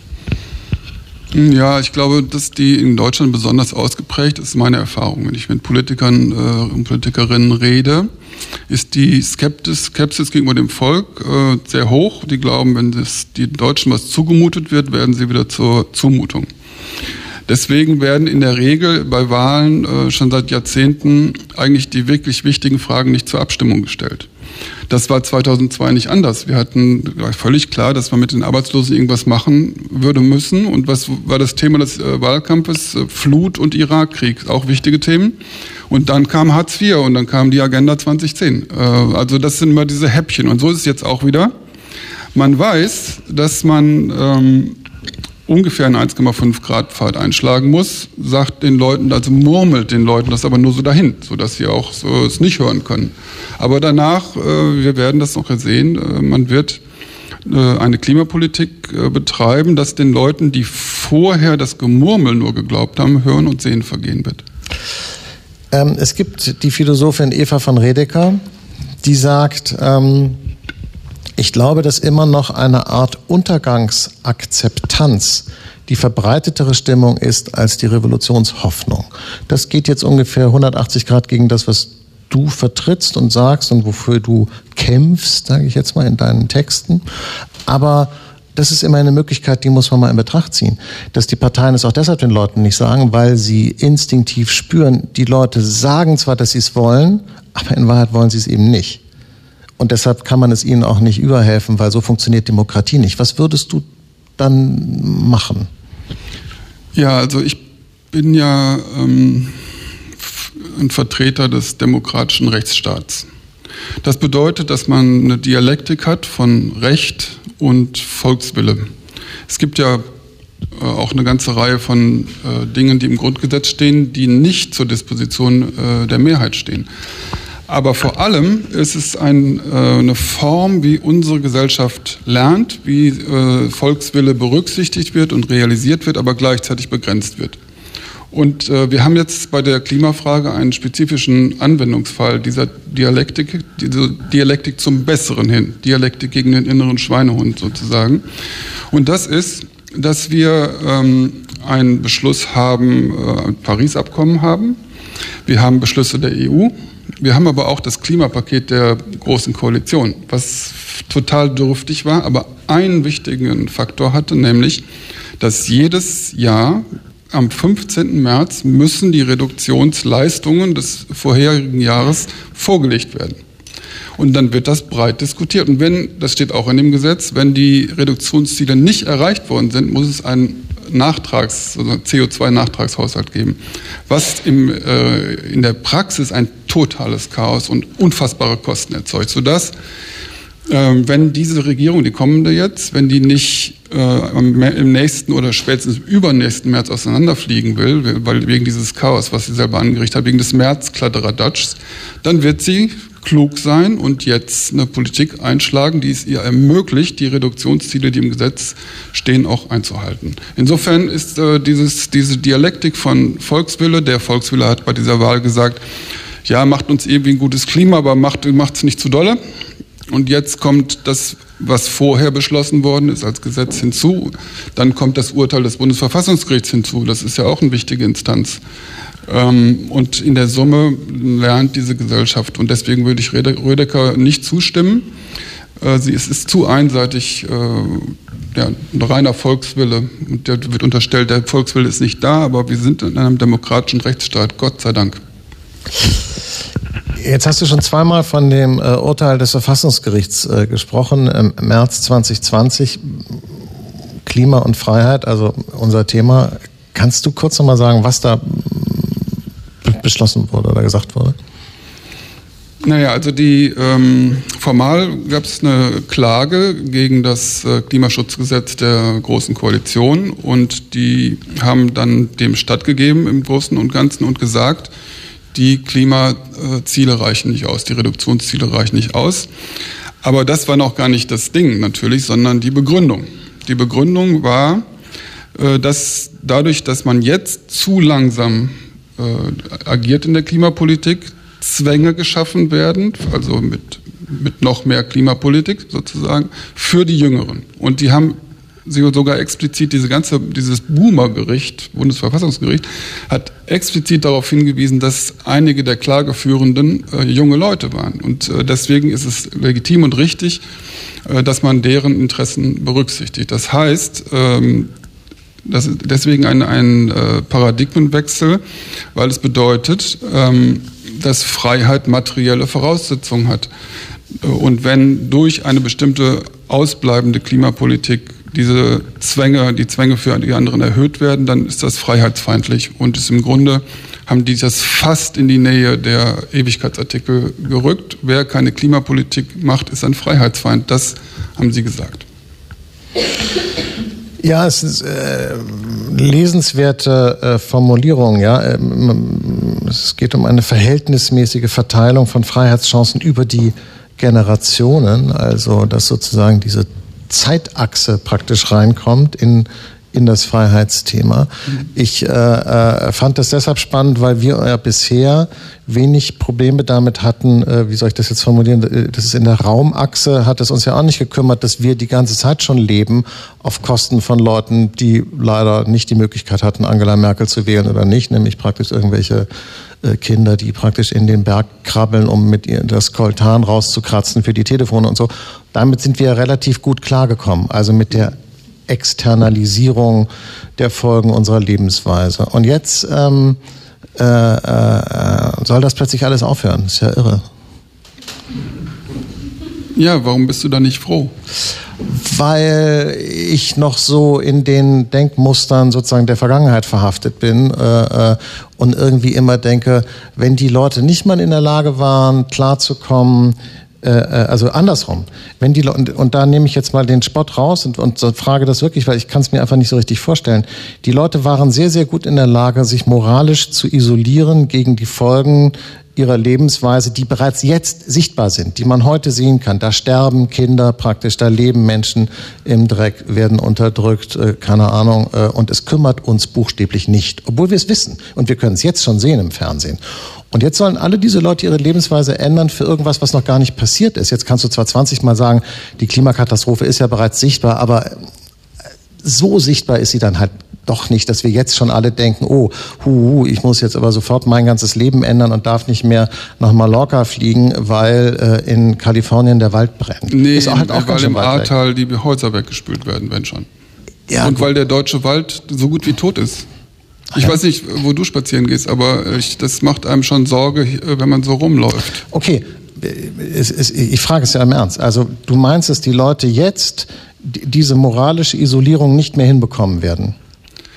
Ja, ich glaube, dass die in Deutschland besonders ausgeprägt ist, meine Erfahrung. Wenn ich mit Politikern äh, und Politikerinnen rede, ist die Skepsis, Skepsis gegenüber dem Volk äh, sehr hoch. Die glauben, wenn das, die Deutschen was zugemutet wird, werden sie wieder zur Zumutung. Deswegen werden in der Regel bei Wahlen äh, schon seit Jahrzehnten eigentlich die wirklich wichtigen Fragen nicht zur Abstimmung gestellt. Das war zweitausendzwei nicht anders. Wir hatten war völlig klar, dass man mit den Arbeitslosen irgendwas machen würde müssen. Und was war das Thema des äh, Wahlkampfes? Äh, Flut und Irakkrieg, auch wichtige Themen. Und dann kam Hartz vier und dann kam die Agenda zwanzig zehn. Äh, also das sind immer diese Häppchen. Und so ist es jetzt auch wieder. Man weiß, dass man ähm, ungefähr einen eins Komma fünf Grad Pfad einschlagen muss, sagt den Leuten, also murmelt den Leuten das aber nur so dahin, sodass sie auch so es nicht hören können. Aber danach, äh, wir werden das noch sehen, äh, man wird äh, eine Klimapolitik äh, betreiben, dass den Leuten, die vorher das Gemurmel nur geglaubt haben, Hören und Sehen vergehen wird. Ähm, es gibt die Philosophin Eva von Redeker, die sagt, ähm, ich glaube, dass immer noch eine Art Untergangsakzeptanz die verbreitetere Stimmung ist als die Revolutionshoffnung. Das geht jetzt ungefähr hundertachtzig Grad gegen das, was du vertrittst und sagst und wofür du kämpfst, sage ich jetzt mal in deinen Texten. Aber das ist immer eine Möglichkeit, die muss man mal in Betracht ziehen. Dass die Parteien es auch deshalb den Leuten nicht sagen, weil sie instinktiv spüren, die Leute sagen zwar, dass sie es wollen, aber in Wahrheit wollen sie es eben nicht. Und deshalb kann man es ihnen auch nicht überhelfen, weil so funktioniert Demokratie nicht. Was würdest du dann machen? Ja, also ich bin ja ähm, ein Vertreter des demokratischen Rechtsstaats. Das bedeutet, dass man eine Dialektik hat von Recht und Volkswille. Es gibt ja äh, auch eine ganze Reihe von äh, Dingen, die im Grundgesetz stehen, die nicht zur Disposition äh, der Mehrheit stehen. Aber vor allem ist es ein, äh, eine Form, wie unsere Gesellschaft lernt, wie äh, Volkswille berücksichtigt wird und realisiert wird, aber gleichzeitig begrenzt wird. Und äh, wir haben jetzt bei der Klimafrage einen spezifischen Anwendungsfall dieser Dialektik, diese Dialektik zum Besseren hin, Dialektik gegen den inneren Schweinehund sozusagen. Und das ist, dass wir ähm, einen Beschluss haben, äh, ein Paris-Abkommen haben. Wir haben Beschlüsse der E U. Wir haben aber auch das Klimapaket der Großen Koalition, was total dürftig war, aber einen wichtigen Faktor hatte, nämlich, dass jedes Jahr am fünfzehnten März müssen die Reduktionsleistungen des vorherigen Jahres vorgelegt werden. Und dann wird das breit diskutiert. Und wenn, das steht auch in dem Gesetz, wenn die Reduktionsziele nicht erreicht worden sind, muss es ein Nachtrags, also C O zwei Nachtragshaushalt geben, was im, äh, in der Praxis ein totales Chaos und unfassbare Kosten erzeugt, sodass äh, wenn diese Regierung, die kommende jetzt, wenn die nicht äh, im nächsten oder spätestens im übernächsten März auseinanderfliegen will, weil wegen dieses Chaos, was sie selber angerichtet hat, wegen des März-Kladderadatschs, dann wird sie klug sein und jetzt eine Politik einschlagen, die es ihr ermöglicht, die Reduktionsziele, die im Gesetz stehen, auch einzuhalten. Insofern ist äh, dieses, diese Dialektik von Volkswille, der Volkswille hat bei dieser Wahl gesagt, ja, macht uns irgendwie ein gutes Klima, aber macht es nicht zu dolle. Und jetzt kommt das, was vorher beschlossen worden ist, als Gesetz hinzu. Dann kommt das Urteil des Bundesverfassungsgerichts hinzu. Das ist ja auch eine wichtige Instanz. Und in der Summe lernt diese Gesellschaft. Und deswegen würde ich Rödecker nicht zustimmen. Sie, es ist zu einseitig, ja, ein reiner Volkswille. Und der wird unterstellt, der Volkswille ist nicht da, aber wir sind in einem demokratischen Rechtsstaat, Gott sei Dank. Jetzt hast du schon zweimal von dem äh, Urteil des Verfassungsgerichts äh, gesprochen, im März zwanzig zwanzig, Klima und Freiheit, also unser Thema. Kannst du kurz nochmal sagen, was da beschlossen wurde oder gesagt wurde? Naja, also die ähm, formal gab es eine Klage gegen das äh, Klimaschutzgesetz der Großen Koalition und die haben dann dem stattgegeben im Großen und Ganzen und gesagt, die Klimaziele reichen nicht aus, die Reduktionsziele reichen nicht aus. Aber das war noch gar nicht das Ding natürlich, sondern die Begründung. Die Begründung war, dass dadurch, dass man jetzt zu langsam agiert in der Klimapolitik, Zwänge geschaffen werden, also mit, mit noch mehr Klimapolitik sozusagen, für die Jüngeren. Und die haben sie sogar explizit, diese ganze, dieses Boomer-Gericht, Bundesverfassungsgericht, hat explizit darauf hingewiesen, dass einige der Klageführenden äh, junge Leute waren. Und äh, deswegen ist es legitim und richtig, äh, dass man deren Interessen berücksichtigt. Das heißt, ähm, das ist deswegen ein, ein äh, Paradigmenwechsel, weil es bedeutet, ähm, dass Freiheit materielle Voraussetzungen hat. Und wenn durch eine bestimmte ausbleibende Klimapolitik diese Zwänge, die Zwänge für die anderen erhöht werden, dann ist das freiheitsfeindlich und ist im Grunde, haben die das fast in die Nähe der Ewigkeitsartikel gerückt. Wer keine Klimapolitik macht, ist ein Freiheitsfeind. Das haben sie gesagt. Ja, es ist äh, lesenswerte äh, Formulierung. Ja, es geht um eine verhältnismäßige Verteilung von Freiheitschancen über die Generationen, also dass sozusagen diese Zeitachse praktisch reinkommt in in das Freiheitsthema. Ich äh, äh, fand das deshalb spannend, weil wir ja bisher wenig Probleme damit hatten, äh, wie soll ich das jetzt formulieren, das ist in der Raumachse, hat es uns ja auch nicht gekümmert, dass wir die ganze Zeit schon leben auf Kosten von Leuten, die leider nicht die Möglichkeit hatten, Angela Merkel zu wählen oder nicht, nämlich praktisch irgendwelche äh, Kinder, die praktisch in den Berg krabbeln, um mit ihr das Koltan rauszukratzen für die Telefone und so. Damit sind wir relativ gut klargekommen, also mit der Externalisierung der Folgen unserer Lebensweise. Und jetzt ähm, äh, äh, soll das plötzlich alles aufhören. Das ist ja irre. Ja, warum bist du da nicht froh? Weil ich noch so in den Denkmustern sozusagen der Vergangenheit verhaftet bin äh, und irgendwie immer denke, wenn die Leute nicht mal in der Lage waren, klarzukommen, also andersrum, wenn die und, und da nehme ich jetzt mal den Spott raus und, und frage das wirklich, weil ich kann es mir einfach nicht so richtig vorstellen. Die Leute waren sehr, sehr gut in der Lage, sich moralisch zu isolieren gegen die Folgen ihrer Lebensweise, die bereits jetzt sichtbar sind, die man heute sehen kann. Da sterben Kinder praktisch, da leben Menschen im Dreck, werden unterdrückt, äh, keine Ahnung, äh, und es kümmert uns buchstäblich nicht, obwohl wir es wissen und wir können es jetzt schon sehen im Fernsehen. Und jetzt sollen alle diese Leute ihre Lebensweise ändern für irgendwas, was noch gar nicht passiert ist. Jetzt kannst du zwar zwanzig Mal sagen, die Klimakatastrophe ist ja bereits sichtbar, aber so sichtbar ist sie dann halt doch nicht, dass wir jetzt schon alle denken, oh, hu, ich muss jetzt aber sofort mein ganzes Leben ändern und darf nicht mehr nach Mallorca fliegen, weil äh, in Kalifornien der Wald brennt. Nee, ist halt auch weil im Ahrtal die Häuser weggespült werden, wenn schon. Ja, und gut. Weil der deutsche Wald so gut wie tot ist. Ich ja. weiß nicht, wo du spazieren gehst, aber ich, das macht einem schon Sorge, wenn man so rumläuft. Okay, es, es, ich frage es ja im Ernst. Also du meinst, dass die Leute jetzt diese moralische Isolierung nicht mehr hinbekommen werden?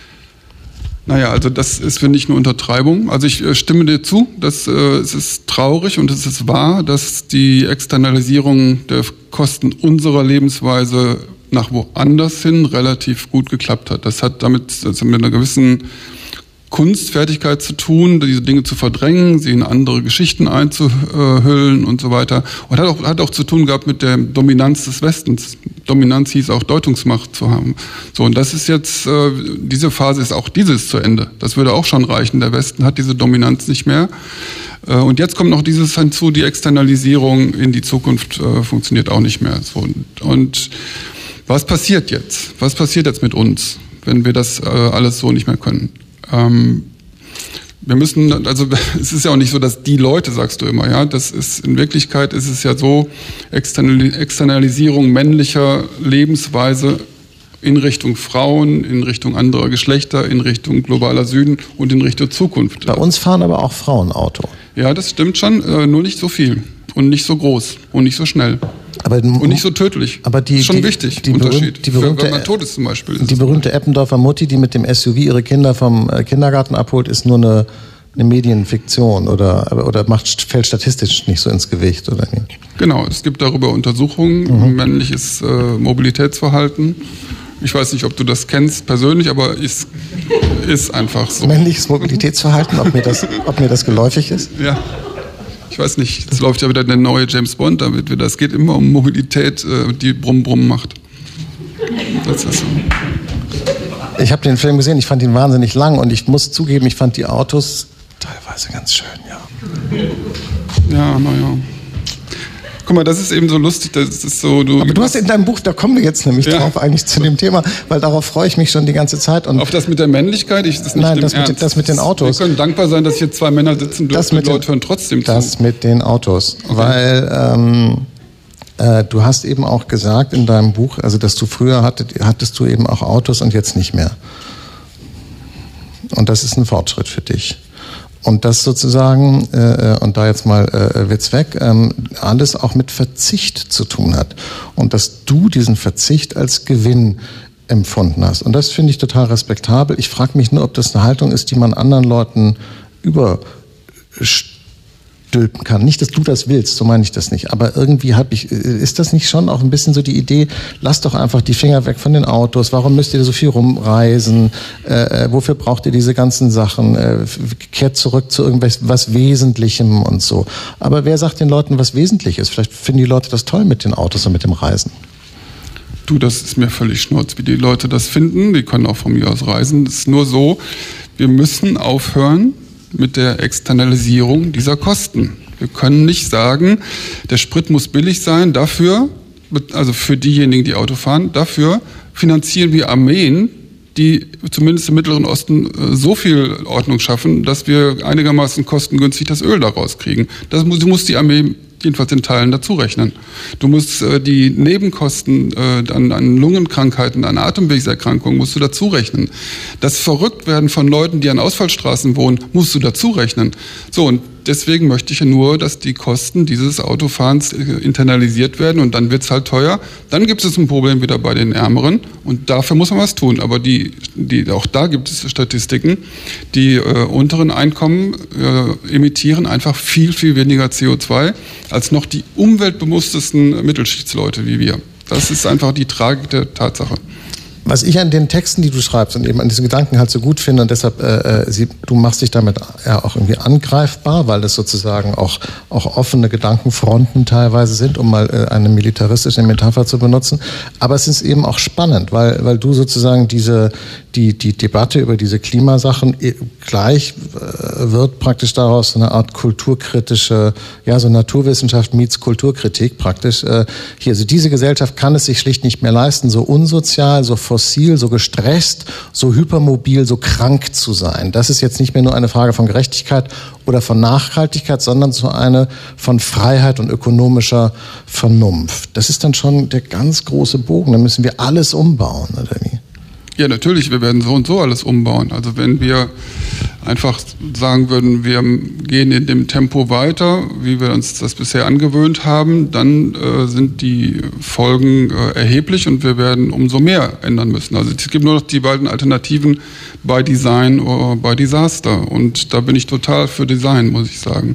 Naja, also das ist, finde ich, eine Untertreibung. Also ich äh, stimme dir zu, dass äh, es ist traurig und es ist wahr, dass die Externalisierung der Kosten unserer Lebensweise nach woanders hin relativ gut geklappt hat. Das hat damit das hat mit einer gewissen Kunstfertigkeit zu tun, diese Dinge zu verdrängen, sie in andere Geschichten einzuhüllen und so weiter. Und hat auch, hat auch zu tun gehabt mit der Dominanz des Westens. Dominanz hieß auch Deutungsmacht zu haben. So, und das ist jetzt, äh, diese Phase ist auch dieses zu Ende. Das würde auch schon reichen. Der Westen hat diese Dominanz nicht mehr. Äh, und jetzt kommt noch dieses hinzu, die Externalisierung in die Zukunft äh, funktioniert auch nicht mehr. So, und, und was passiert jetzt? Was passiert jetzt mit uns, wenn wir das äh, alles so nicht mehr können? Ähm, wir müssen, also es ist ja auch nicht so, dass die Leute, sagst du immer, ja, das ist, in Wirklichkeit ist es ja so, Externalisierung männlicher Lebensweise in Richtung Frauen, in Richtung anderer Geschlechter, in Richtung globaler Süden und in Richtung Zukunft. Bei uns fahren aber auch Frauen Auto. Ja, das stimmt schon, äh, nur nicht so viel und nicht so groß und nicht so schnell. Aber, und nicht so tödlich. Aber die, das ist schon die, wichtig, die Unterschied. Die berühmte, Für, wenn man tot ist zum Beispiel. Ist die berühmte Eppendorfer Mutti, die mit dem S U V ihre Kinder vom Kindergarten abholt, ist nur eine, eine Medienfiktion oder, oder macht, fällt statistisch nicht so ins Gewicht, oder nicht? Genau, es gibt darüber Untersuchungen, mhm. männliches äh, Mobilitätsverhalten. Ich weiß nicht, ob du das kennst persönlich, aber es ist einfach so. Männliches Mobilitätsverhalten, ob mir das, ob mir das geläufig ist? Ja. Ich weiß nicht, jetzt läuft ja wieder der neue James Bond, damit wir, das geht immer um Mobilität, die Brumm Brumm macht. Das ist so. Ich habe den Film gesehen, ich fand ihn wahnsinnig lang und ich muss zugeben, ich fand die Autos teilweise ganz schön, ja. Ja, naja. Guck mal, das ist eben so lustig, das ist so... Du Aber du hast in deinem Buch, da kommen wir jetzt nämlich ja. drauf eigentlich zu dem Thema, weil darauf freue ich mich schon die ganze Zeit. Und auf das mit der Männlichkeit? Ich, das nicht nein, das mit, das mit den Autos. Wir können dankbar sein, dass hier zwei Männer sitzen dürfen und die Leute hören trotzdem das zu. Das mit den Autos, okay. Weil ähm, äh, du hast eben auch gesagt in deinem Buch, also dass du früher hattet, hattest du eben auch Autos und jetzt nicht mehr. Und das ist ein Fortschritt für dich. Und das sozusagen, äh, und da jetzt mal äh, Witz weg, ähm, alles auch mit Verzicht zu tun hat. Und dass du diesen Verzicht als Gewinn empfunden hast. Und das finde ich total respektabel. Ich frage mich nur, ob das eine Haltung ist, die man anderen Leuten überstülpen kann. Nicht, dass du das willst, so meine ich das nicht. Aber irgendwie habe ich, ist das nicht schon auch ein bisschen so die Idee, lass doch einfach die Finger weg von den Autos. Warum müsst ihr so viel rumreisen? Äh, wofür braucht ihr diese ganzen Sachen? Äh, kehrt zurück zu irgendwas was Wesentlichem und so. Aber wer sagt den Leuten, was wesentlich ist? Vielleicht finden die Leute das toll mit den Autos und mit dem Reisen. Du, das ist mir völlig schnurz, wie die Leute das finden. Die können auch von mir aus reisen. Es ist nur so, wir müssen aufhören mit der Externalisierung dieser Kosten. Wir können nicht sagen, der Sprit muss billig sein, dafür, also für diejenigen, die Auto fahren, dafür finanzieren wir Armeen, die zumindest im Mittleren Osten so viel Ordnung schaffen, dass wir einigermaßen kostengünstig das Öl daraus kriegen. Das muss, muss die Armee jedenfalls in Teilen dazu rechnen. Du musst äh, die Nebenkosten äh, an, an Lungenkrankheiten, an Atemwegserkrankungen musst du dazu rechnen. Das Verrücktwerden von Leuten, die an Ausfallstraßen wohnen, musst du dazu rechnen. So, und deswegen möchte ich ja nur, dass die Kosten dieses Autofahrens äh, internalisiert werden und dann wird's halt teuer. Dann gibt es ein Problem wieder bei den Ärmeren und dafür muss man was tun. Aber die, die, auch da gibt es Statistiken, die äh, unteren Einkommen äh, emittieren einfach viel, viel weniger C O zwei als noch die umweltbewusstesten Mittelschichtsleute wie wir. Das ist einfach die Tragik der Tatsache. Was ich an den Texten, die du schreibst und eben an diesen Gedanken halt so gut finde und deshalb, äh, sie, du machst dich damit ja auch irgendwie angreifbar, weil das sozusagen auch, auch offene Gedankenfronten teilweise sind, um mal äh, eine militaristische Metapher zu benutzen. Aber es ist eben auch spannend, weil, weil du sozusagen diese, die, die Debatte über diese Klimasachen gleich äh, wird praktisch daraus so eine Art kulturkritische, ja, so Naturwissenschaft meets Kulturkritik praktisch. Äh, hier, also diese Gesellschaft kann es sich schlicht nicht mehr leisten, so unsozial, so fossil, so gestresst, so hypermobil, so krank zu sein. Das ist jetzt nicht mehr nur eine Frage von Gerechtigkeit oder von Nachhaltigkeit, sondern so eine von Freiheit und ökonomischer Vernunft. Das ist dann schon der ganz große Bogen. Da müssen wir alles umbauen, oder wie? Ja, natürlich, wir werden so und so alles umbauen. Also wenn wir einfach sagen würden, wir gehen in dem Tempo weiter, wie wir uns das bisher angewöhnt haben, dann äh, sind die Folgen äh, erheblich und wir werden umso mehr ändern müssen. Also es gibt nur noch die beiden Alternativen by Design oder by Disaster. Und da bin ich total für Design, muss ich sagen.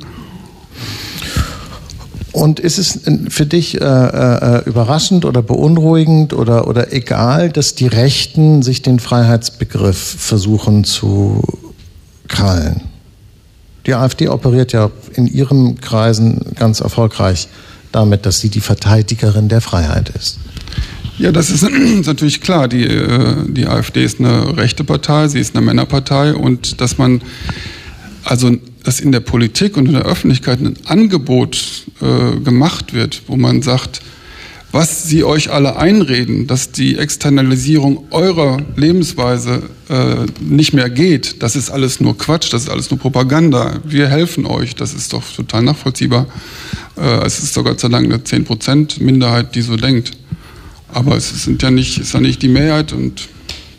Und ist es für dich äh, äh, überraschend oder beunruhigend oder, oder egal, dass die Rechten sich den Freiheitsbegriff versuchen zu krallen? Die AfD operiert ja in ihren Kreisen ganz erfolgreich damit, dass sie die Verteidigerin der Freiheit ist. Ja, das ist, ist natürlich klar. Die, die AfD ist eine rechte Partei, sie ist eine Männerpartei und dass man also dass in der Politik und in der Öffentlichkeit ein Angebot äh, gemacht wird, wo man sagt, was sie euch alle einreden, dass die Externalisierung eurer Lebensweise äh, nicht mehr geht, das ist alles nur Quatsch, das ist alles nur Propaganda. Wir helfen euch, das ist doch total nachvollziehbar. Äh, es ist doch Gott sei Dank eine zehn Prozent Minderheit, die so denkt. Aber es sind ja nicht, ist ja nicht die Mehrheit und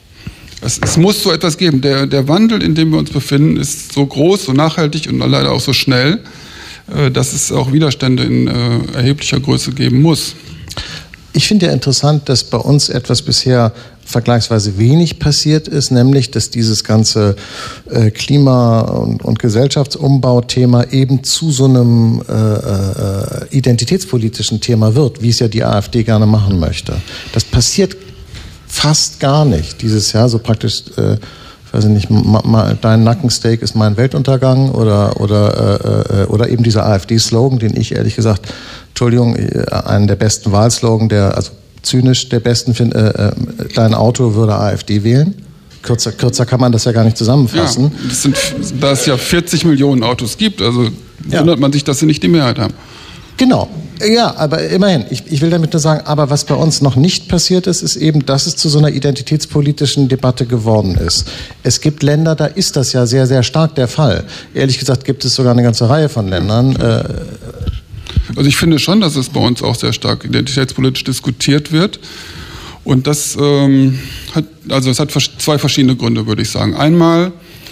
Es, es muss so etwas geben. Der, der Wandel, in dem wir uns befinden, ist so groß, so nachhaltig und leider auch so schnell, äh, dass es auch Widerstände in äh, erheblicher Größe geben muss. Ich finde ja interessant, dass bei uns etwas bisher vergleichsweise wenig passiert ist, nämlich, dass dieses ganze äh, Klima- und, und Gesellschaftsumbauthema eben zu so einem äh, äh, identitätspolitischen Thema wird, wie es ja die AfD gerne machen möchte. Das passiert fast gar nicht dieses Jahr, so praktisch, äh, ich weiß nicht, ma, ma, dein Nackensteak ist mein Weltuntergang oder, oder, äh, oder eben dieser AfD-Slogan, den ich ehrlich gesagt, Entschuldigung, einen der besten Wahlslogan, der, also zynisch der besten finde, äh, dein Auto würde AfD wählen. Kürzer, kürzer kann man das ja gar nicht zusammenfassen. Ja, das sind, da es ja vierzig Millionen Autos gibt, also ja. wundert man sich, dass sie nicht die Mehrheit haben. Genau, ja, aber immerhin, ich, ich will damit nur sagen, aber was bei uns noch nicht passiert ist, ist eben, dass es zu so einer identitätspolitischen Debatte geworden ist. Es gibt Länder, da ist das ja sehr, sehr stark der Fall. Ehrlich gesagt gibt es sogar eine ganze Reihe von Ländern. Äh, also ich finde schon, dass es bei uns auch sehr stark identitätspolitisch diskutiert wird. Und das ähm, hat, also es hat zwei verschiedene Gründe, würde ich sagen. Einmal,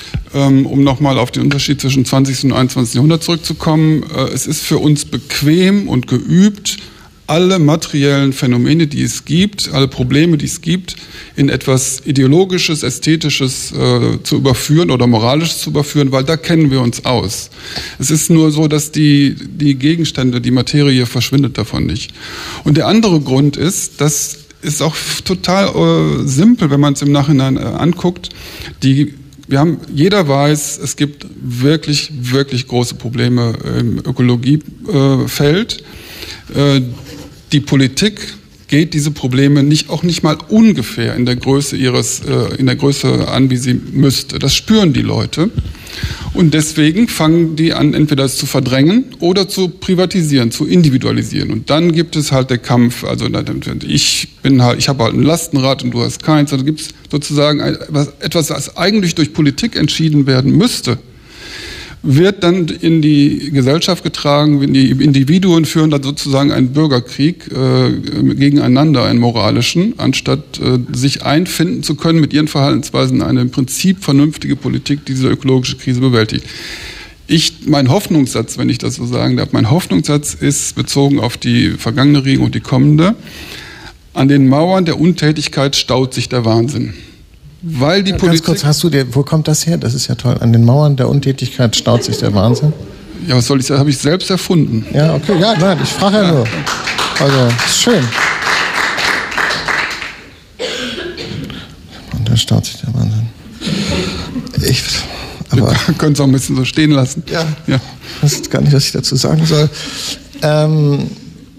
um nochmal auf den Unterschied zwischen zwanzigsten und einundzwanzigsten Jahrhundert zurückzukommen. Es ist für uns bequem und geübt, alle materiellen Phänomene, die es gibt, alle Probleme, die es gibt, in etwas Ideologisches, Ästhetisches äh, zu überführen oder Moralisches zu überführen, weil da kennen wir uns aus. Es ist nur so, dass die, die Gegenstände, die Materie verschwindet davon nicht. Und der andere Grund ist, dass ist auch total äh, simpel, wenn man es im Nachhinein äh, anguckt, die Wir haben, jeder weiß, es gibt wirklich, wirklich große Probleme im Ökologiefeld. Die Politik geht diese Probleme nicht, auch nicht mal ungefähr in der Größe ihres, in der Größe an, wie sie müsste. Das spüren die Leute. Und deswegen fangen die an, entweder es zu verdrängen oder zu privatisieren, zu individualisieren. Und dann gibt es halt der Kampf, also ich bin halt, ich habe halt ein Lastenrad und du hast keins. Also gibt es sozusagen etwas, was eigentlich durch Politik entschieden werden müsste, wird dann in die Gesellschaft getragen, in die Individuen führen dann sozusagen einen Bürgerkrieg äh, gegeneinander, einen moralischen, anstatt äh, sich einfinden zu können mit ihren Verhaltensweisen eine im Prinzip vernünftige Politik, die diese ökologische Krise bewältigt. Ich, mein Hoffnungssatz, wenn ich das so sagen darf, mein Hoffnungssatz ist bezogen auf die vergangene Regierung und die kommende: An den Mauern der Untätigkeit staut sich der Wahnsinn. Weil die ja, Politik. Ganz kurz, hast du dir, wo kommt das her? Das ist ja toll. An den Mauern der Untätigkeit staut sich der Wahnsinn. Ja, was soll ich sagen? Habe ich selbst erfunden. Ja, okay, ja, nein, ich frage ja nur. Also, ist schön. Und da staut sich der Wahnsinn. Ich, aber. Wir können es auch ein bisschen so stehen lassen. Ja. Ja. Ich weiß jetzt gar nicht, was ich dazu sagen soll. Ähm.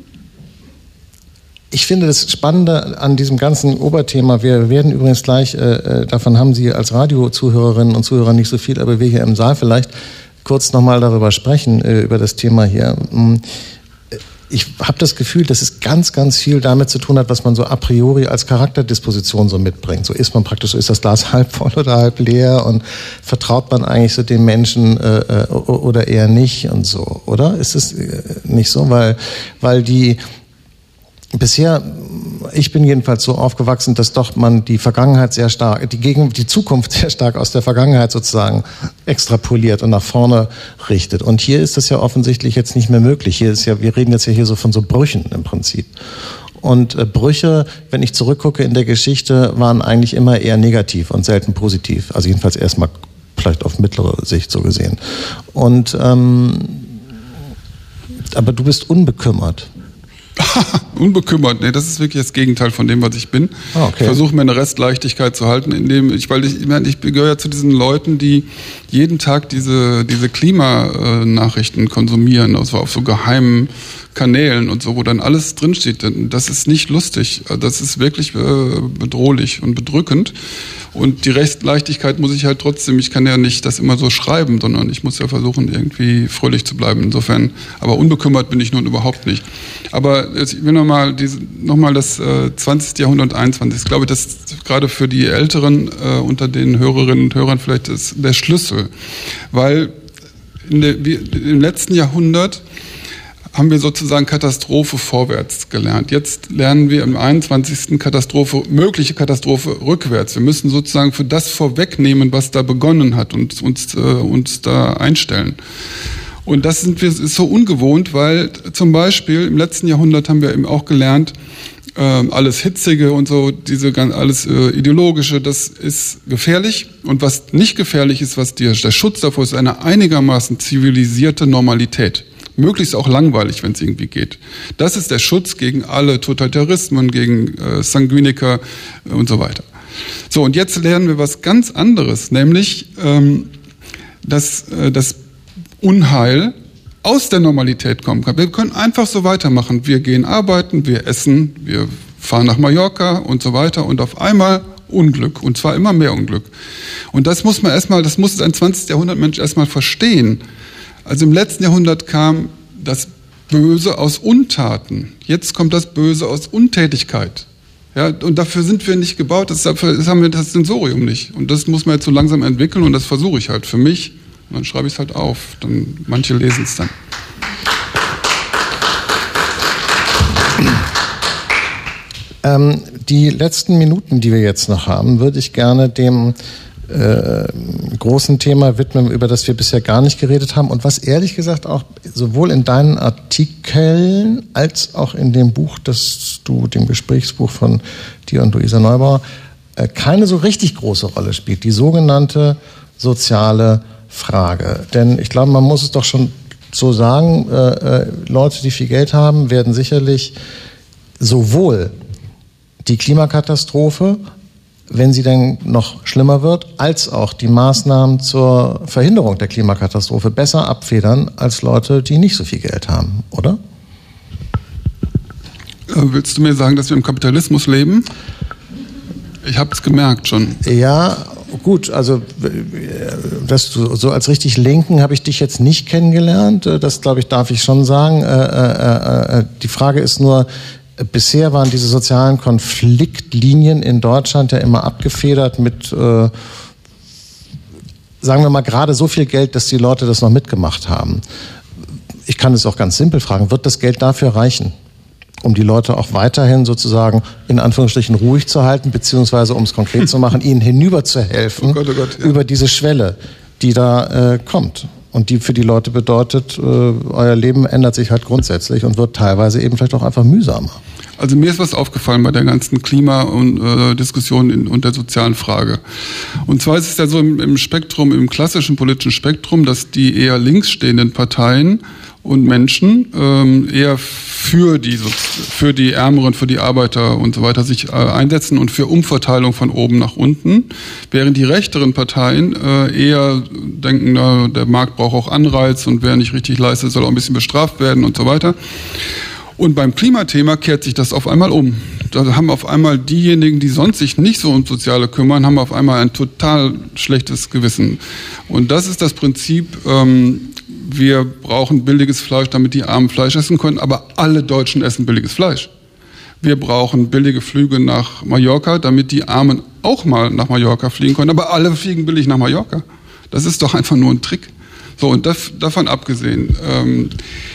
Ich finde das Spannende an diesem ganzen Oberthema, wir werden übrigens gleich, äh, davon haben Sie als Radiozuhörerinnen und Zuhörer nicht so viel, aber wir hier im Saal vielleicht kurz nochmal darüber sprechen, äh, über das Thema hier. Ich habe das Gefühl, dass es ganz, ganz viel damit zu tun hat, was man so a priori als Charakterdisposition so mitbringt. So ist man praktisch, so ist das Glas halb voll oder halb leer und vertraut man eigentlich so dem Menschen äh, oder eher nicht und so, oder? Ist es nicht so? Weil, weil die Bisher ich bin jedenfalls so aufgewachsen, dass doch man die Vergangenheit sehr stark, die Gegen, die Zukunft sehr stark aus der Vergangenheit sozusagen extrapoliert und nach vorne richtet. Und hier ist das ja offensichtlich jetzt nicht mehr möglich. Hier ist ja, wir reden jetzt ja hier so von so Brüchen im Prinzip. Und äh, Brüche, wenn ich zurückgucke in der Geschichte, waren eigentlich immer eher negativ und selten positiv. Also jedenfalls erstmal vielleicht auf mittlere Sicht so gesehen. Und ähm, aber du bist unbekümmert. Unbekümmert, nee, das ist wirklich das Gegenteil von dem, was ich bin. Ah, okay. Ich versuche mir eine Restleichtigkeit zu halten, indem ich, weil ich, ich, meine, ich gehöre ja zu diesen Leuten, die jeden Tag diese, diese Klimanachrichten konsumieren, also auf so geheimen Kanälen und so, wo dann alles drinsteht. Das ist nicht lustig, das ist wirklich bedrohlich und bedrückend. Und die Restleichtigkeit muss ich halt trotzdem, ich kann ja nicht das immer so schreiben, sondern ich muss ja versuchen, irgendwie fröhlich zu bleiben. Insofern, aber unbekümmert bin ich nun überhaupt nicht. Aber ich will nochmal noch mal das äh, zwanzigste Jahrhundert und einundzwanzigste Ich glaube, das ist gerade für die Älteren äh, unter den Hörerinnen und Hörern vielleicht ist der Schlüssel. Weil in der, wie, im letzten Jahrhundert haben wir sozusagen Katastrophe vorwärts gelernt. Jetzt lernen wir im einundzwanzigsten Katastrophe, mögliche Katastrophe rückwärts. Wir müssen sozusagen für das vorwegnehmen, was da begonnen hat und uns, äh, uns da einstellen. Und das sind wir, ist so ungewohnt, weil zum Beispiel im letzten Jahrhundert haben wir eben auch gelernt, äh, alles Hitzige und so, diese alles äh, Ideologische, das ist gefährlich. Und was nicht gefährlich ist, was die, der Schutz davor ist, eine einigermaßen zivilisierte Normalität. Möglichst auch langweilig, wenn es irgendwie geht. Das ist der Schutz gegen alle Totalitarismen, gegen äh, Sanguiniker äh, und so weiter. So, und jetzt lernen wir was ganz anderes, nämlich, ähm, dass äh, das Unheil aus der Normalität kommen kann. Wir können einfach so weitermachen. Wir gehen arbeiten, wir essen, wir fahren nach Mallorca und so weiter und auf einmal Unglück, und zwar immer mehr Unglück. Und das muss man erstmal, das muss ein zwanzigsten Jahrhundert Mensch erstmal verstehen. Also im letzten Jahrhundert kam das Böse aus Untaten. Jetzt kommt das Böse aus Untätigkeit. Ja, und dafür sind wir nicht gebaut, das, dafür das haben wir das Sensorium nicht. Und das muss man jetzt so langsam entwickeln und das versuche ich halt für mich. Und dann schreibe ich es halt auf. Dann, manche lesen es dann. Ähm, die letzten Minuten, die wir jetzt noch haben, würde ich gerne dem Äh, großen Thema widmen, über das wir bisher gar nicht geredet haben und was ehrlich gesagt auch sowohl in deinen Artikeln als auch in dem Buch, das du, dem Gesprächsbuch von dir und Luisa Neubauer, äh, keine so richtig große Rolle spielt, die sogenannte soziale Frage. Denn ich glaube, man muss es doch schon so sagen, äh, äh, Leute, die viel Geld haben, werden sicherlich sowohl die Klimakatastrophe, wenn sie dann noch schlimmer wird, als auch die Maßnahmen zur Verhinderung der Klimakatastrophe besser abfedern als Leute, die nicht so viel Geld haben, oder? Willst du mir sagen, dass wir im Kapitalismus leben? Ich habe es gemerkt schon. Ja, gut, also das, so als richtig Linken habe ich dich jetzt nicht kennengelernt, das glaube ich, darf ich schon sagen. Äh, äh, äh, die Frage ist nur, bisher waren diese sozialen Konfliktlinien in Deutschland ja immer abgefedert mit, äh, sagen wir mal, gerade so viel Geld, dass die Leute das noch mitgemacht haben. Ich kann es auch ganz simpel fragen, wird das Geld dafür reichen, um die Leute auch weiterhin sozusagen in Anführungsstrichen ruhig zu halten, beziehungsweise, um es konkret zu machen, ihnen hinüber zu helfen, oh Gott, oh Gott, ja. über diese Schwelle, die da äh, kommt? Und die für die Leute bedeutet, äh, euer Leben ändert sich halt grundsätzlich und wird teilweise eben vielleicht auch einfach mühsamer. Also mir ist was aufgefallen bei der ganzen Klima- und äh, Diskussion in, und der sozialen Frage. Und zwar ist es ja so im, im Spektrum, im klassischen politischen Spektrum, dass die eher links stehenden Parteien und Menschen ähm, eher für die, für die Ärmeren, für die Arbeiter und so weiter sich äh, einsetzen und für Umverteilung von oben nach unten, während die rechteren Parteien äh, eher denken, na, der Markt braucht auch Anreiz und wer nicht richtig leistet, soll auch ein bisschen bestraft werden und so weiter. Und beim Klimathema kehrt sich das auf einmal um. Da haben auf einmal diejenigen, die sonst sich nicht so um Soziale kümmern, haben auf einmal ein total schlechtes Gewissen. Und das ist das Prinzip, ähm, wir brauchen billiges Fleisch, damit die Armen Fleisch essen können, aber alle Deutschen essen billiges Fleisch. Wir brauchen billige Flüge nach Mallorca, damit die Armen auch mal nach Mallorca fliegen können, aber alle fliegen billig nach Mallorca. Das ist doch einfach nur ein Trick. So, und das, davon abgesehen, ähm,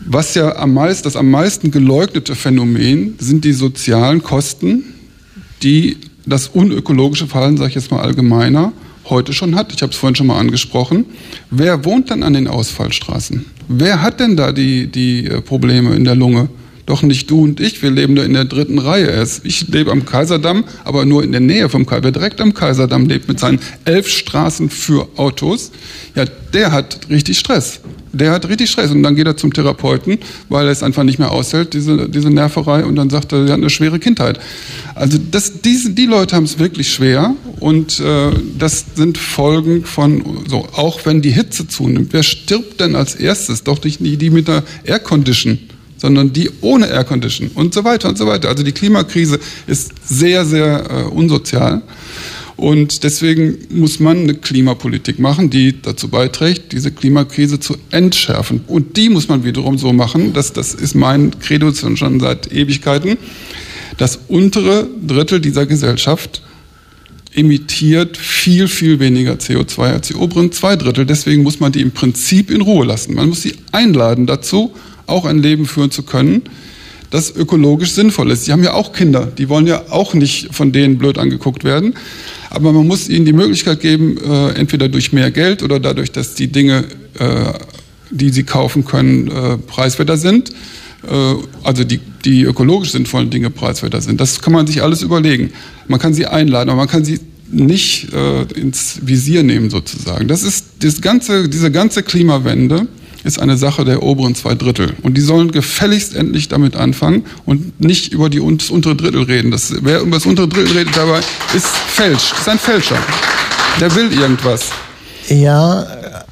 Was ja am meisten, das am meisten geleugnete Phänomen sind die sozialen Kosten, die das unökologische Verhalten, sage ich jetzt mal allgemeiner, heute schon hat. Ich habe es vorhin schon mal angesprochen. Wer wohnt denn an den Ausfallstraßen? Wer hat denn da die, die Probleme in der Lunge? Doch nicht du und ich, wir leben da in der dritten Reihe. Ich lebe am Kaiserdamm, aber nur in der Nähe vom Kaiserdamm. Wer direkt am Kaiserdamm lebt mit seinen elf Straßen für Autos, ja, der hat richtig Stress. Der hat richtig Stress und dann geht er zum Therapeuten, weil er es einfach nicht mehr aushält, diese, diese Nerverei, und dann sagt er, er hat eine schwere Kindheit. Also das, diese, die Leute haben es wirklich schwer, und äh, das sind Folgen von, so, auch wenn die Hitze zunimmt. Wer stirbt denn als erstes? Doch nicht die, die mit der Aircondition, sondern die ohne Aircondition und so weiter und so weiter. Also die Klimakrise ist sehr, sehr äh, unsozial. Und deswegen muss man eine Klimapolitik machen, die dazu beiträgt, diese Klimakrise zu entschärfen. Und die muss man wiederum so machen, dass, das ist mein Credo schon seit Ewigkeiten, das untere Drittel dieser Gesellschaft emittiert viel, viel weniger C O zwei als die oberen zwei Drittel. Deswegen muss man die im Prinzip in Ruhe lassen. Man muss sie einladen dazu, auch ein Leben führen zu können, das ökologisch sinnvoll ist. Sie haben ja auch Kinder, die wollen ja auch nicht von denen blöd angeguckt werden. Aber man muss ihnen die Möglichkeit geben, äh, entweder durch mehr Geld oder dadurch, dass die Dinge, äh, die sie kaufen können, äh, preiswerter sind. Äh, also die, die ökologisch sinnvollen Dinge preiswerter sind. Das kann man sich alles überlegen. Man kann sie einladen, aber man kann sie nicht äh, ins Visier nehmen sozusagen. Das ist das ganze, diese ganze Klimawende ist eine Sache der oberen zwei Drittel. Und die sollen gefälligst endlich damit anfangen und nicht über die, das untere Drittel reden. Das, wer über das untere Drittel redet dabei, ist falsch. Ist ein Fälscher. Der will irgendwas. Ja,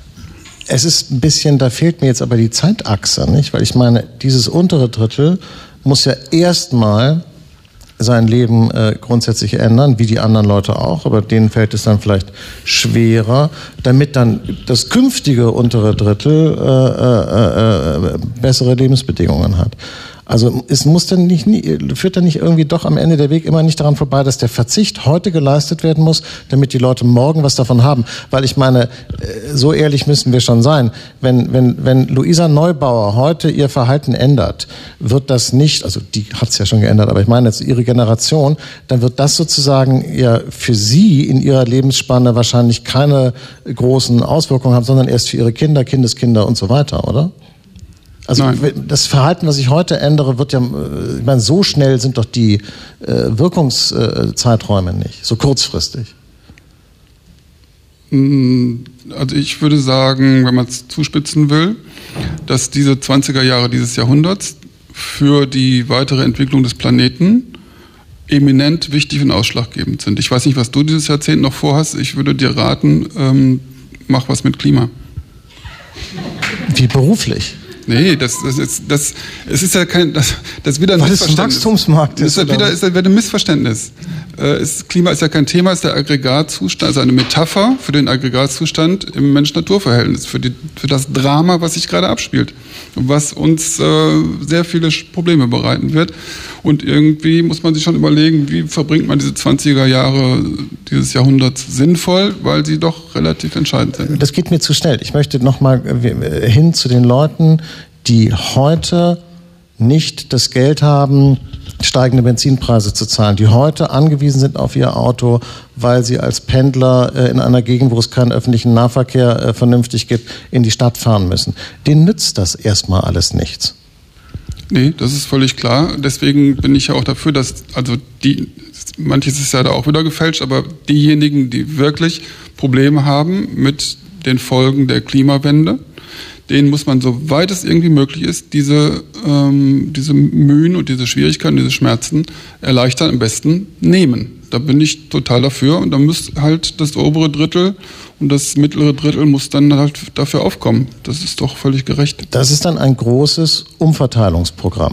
es ist ein bisschen, da fehlt mir jetzt aber die Zeitachse, nicht? Weil ich meine, dieses untere Drittel muss ja erstmal sein Leben äh, grundsätzlich ändern, wie die anderen Leute auch, aber denen fällt es dann vielleicht schwerer, damit dann das künftige untere Drittel äh, äh, äh, bessere Lebensbedingungen hat. Also es muss dann nicht, führt dann nicht irgendwie doch am Ende der Weg immer nicht daran vorbei, dass der Verzicht heute geleistet werden muss, damit die Leute morgen was davon haben. Weil ich meine, so ehrlich müssen wir schon sein, wenn, wenn, wenn Luisa Neubauer heute ihr Verhalten ändert, wird das nicht, also die hat es ja schon geändert, aber ich meine jetzt ihre Generation, dann wird das sozusagen ja für sie in ihrer Lebensspanne wahrscheinlich keine großen Auswirkungen haben, sondern erst für ihre Kinder, Kindeskinder und so weiter, oder? Also Nein. Das Verhalten, was ich heute ändere, wird ja, ich meine, so schnell sind doch die äh, Wirkungszeiträume nicht, so kurzfristig. Also ich würde sagen, wenn man es zuspitzen will, dass diese zwanziger Jahre dieses Jahrhunderts für die weitere Entwicklung des Planeten eminent wichtig und ausschlaggebend sind. Ich weiß nicht, was du dieses Jahrzehnt noch vorhast. Ich würde dir raten, ähm, mach was mit Klima. Wie beruflich? Nee, das, das ist, das, es ist ja kein, das, das ist wieder ein Weil Missverständnis. Es ein Wachstumsmarkt ist. Das ist wieder, ist wieder ein Missverständnis. Äh, ist, Klima ist ja kein Thema, ist der Aggregatzustand, also eine Metapher für den Aggregatzustand im Mensch-Natur-Verhältnis, für, die, für das Drama, was sich gerade abspielt, was uns äh, sehr viele Probleme bereiten wird. Und irgendwie muss man sich schon überlegen, wie verbringt man diese zwanziger Jahre dieses Jahrhunderts sinnvoll, weil sie doch relativ entscheidend sind. Das geht mir zu schnell. Ich möchte noch mal hin zu den Leuten, die heute nicht das Geld haben, steigende Benzinpreise zu zahlen, die heute angewiesen sind auf ihr Auto, weil sie als Pendler äh, in einer Gegend, wo es keinen öffentlichen Nahverkehr äh, vernünftig gibt, in die Stadt fahren müssen. Denen nützt das erstmal alles nichts. Nee, das ist völlig klar. Deswegen bin ich ja auch dafür, dass, also die, manches ist ja da auch wieder gefälscht, aber diejenigen, die wirklich Probleme haben mit den Folgen der Klimawende, denen muss man, soweit es irgendwie möglich ist, diese, ähm, diese Mühen und diese Schwierigkeiten, diese Schmerzen erleichtern, am besten nehmen. Da bin ich total dafür. Und da muss halt das obere Drittel und das mittlere Drittel muss dann halt dafür aufkommen. Das ist doch völlig gerecht. Das ist dann ein großes Umverteilungsprogramm.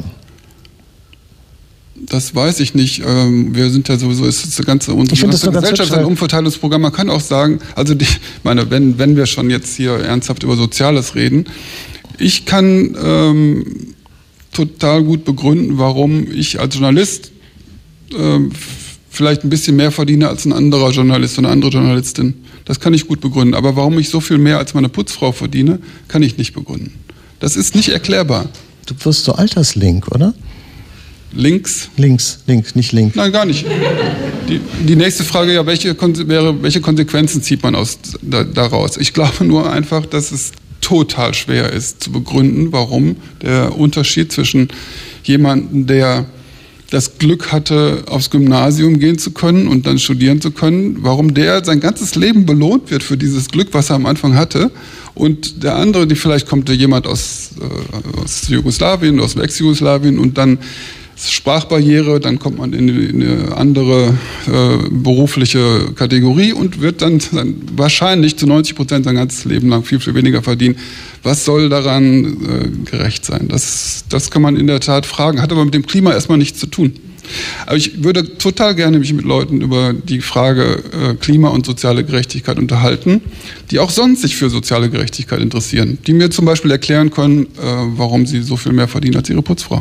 Das weiß ich nicht. Wir sind ja sowieso, es ist eine ganze, unsere ganze Gesellschaft ein Umverteilungsprogramm. Man kann auch sagen, also die, meine, wenn, wenn wir schon jetzt hier ernsthaft über Soziales reden, ich kann ähm, total gut begründen, warum ich als Journalist ähm, vielleicht ein bisschen mehr verdiene als ein anderer Journalist oder eine andere Journalistin. Das kann ich gut begründen. Aber warum ich so viel mehr als meine Putzfrau verdiene, kann ich nicht begründen. Das ist nicht erklärbar. du wirst so alterslink, oder? Links? Links, links, nicht link. Nein, gar nicht. Die, die nächste Frage, ja, welche, wäre, welche Konsequenzen zieht man aus, da, daraus? Ich glaube nur einfach, dass es total schwer ist zu begründen, warum der Unterschied zwischen jemandem, der das Glück hatte, aufs Gymnasium gehen zu können und dann studieren zu können, warum der sein ganzes Leben belohnt wird für dieses Glück, was er am Anfang hatte, und der andere, die vielleicht kommt jemand aus, äh, aus Jugoslawien, aus Ex-Jugoslawien und dann Sprachbarriere, dann kommt man in eine andere äh, berufliche Kategorie und wird dann, dann wahrscheinlich zu neunzig Prozent sein ganzes Leben lang viel, viel weniger verdienen. Was soll daran äh, gerecht sein? Das, das kann man in der Tat fragen, hat aber mit dem Klima erstmal nichts zu tun. Aber ich würde total gerne mich mit Leuten über die Frage äh, Klima und soziale Gerechtigkeit unterhalten, die auch sonst sich für soziale Gerechtigkeit interessieren, die mir zum Beispiel erklären können, äh, warum sie so viel mehr verdienen als ihre Putzfrau.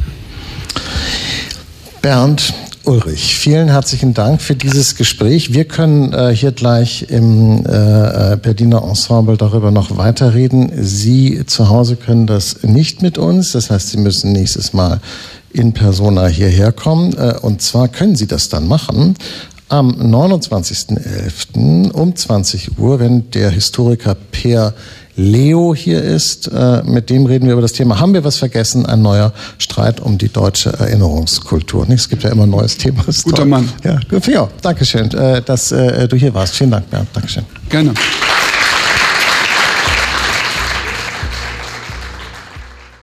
Bernd Ulrich, vielen herzlichen Dank für dieses Gespräch. Wir können äh, hier gleich im äh, Berliner Ensemble darüber noch weiterreden. Sie zu Hause können das nicht mit uns. Das heißt, Sie müssen nächstes Mal in persona hierher kommen. Äh, und zwar können Sie das dann machen am neunundzwanzigsten elften um zwanzig Uhr, wenn der Historiker Per Leo hier ist. Mit dem reden wir über das Thema, haben wir was vergessen? Ein neuer Streit um die deutsche Erinnerungskultur. Es gibt ja immer ein neues Thema. Guter Mann. Ja, ja, danke schön, dass du hier warst. Vielen Dank, Bernd. Dankeschön. Gerne.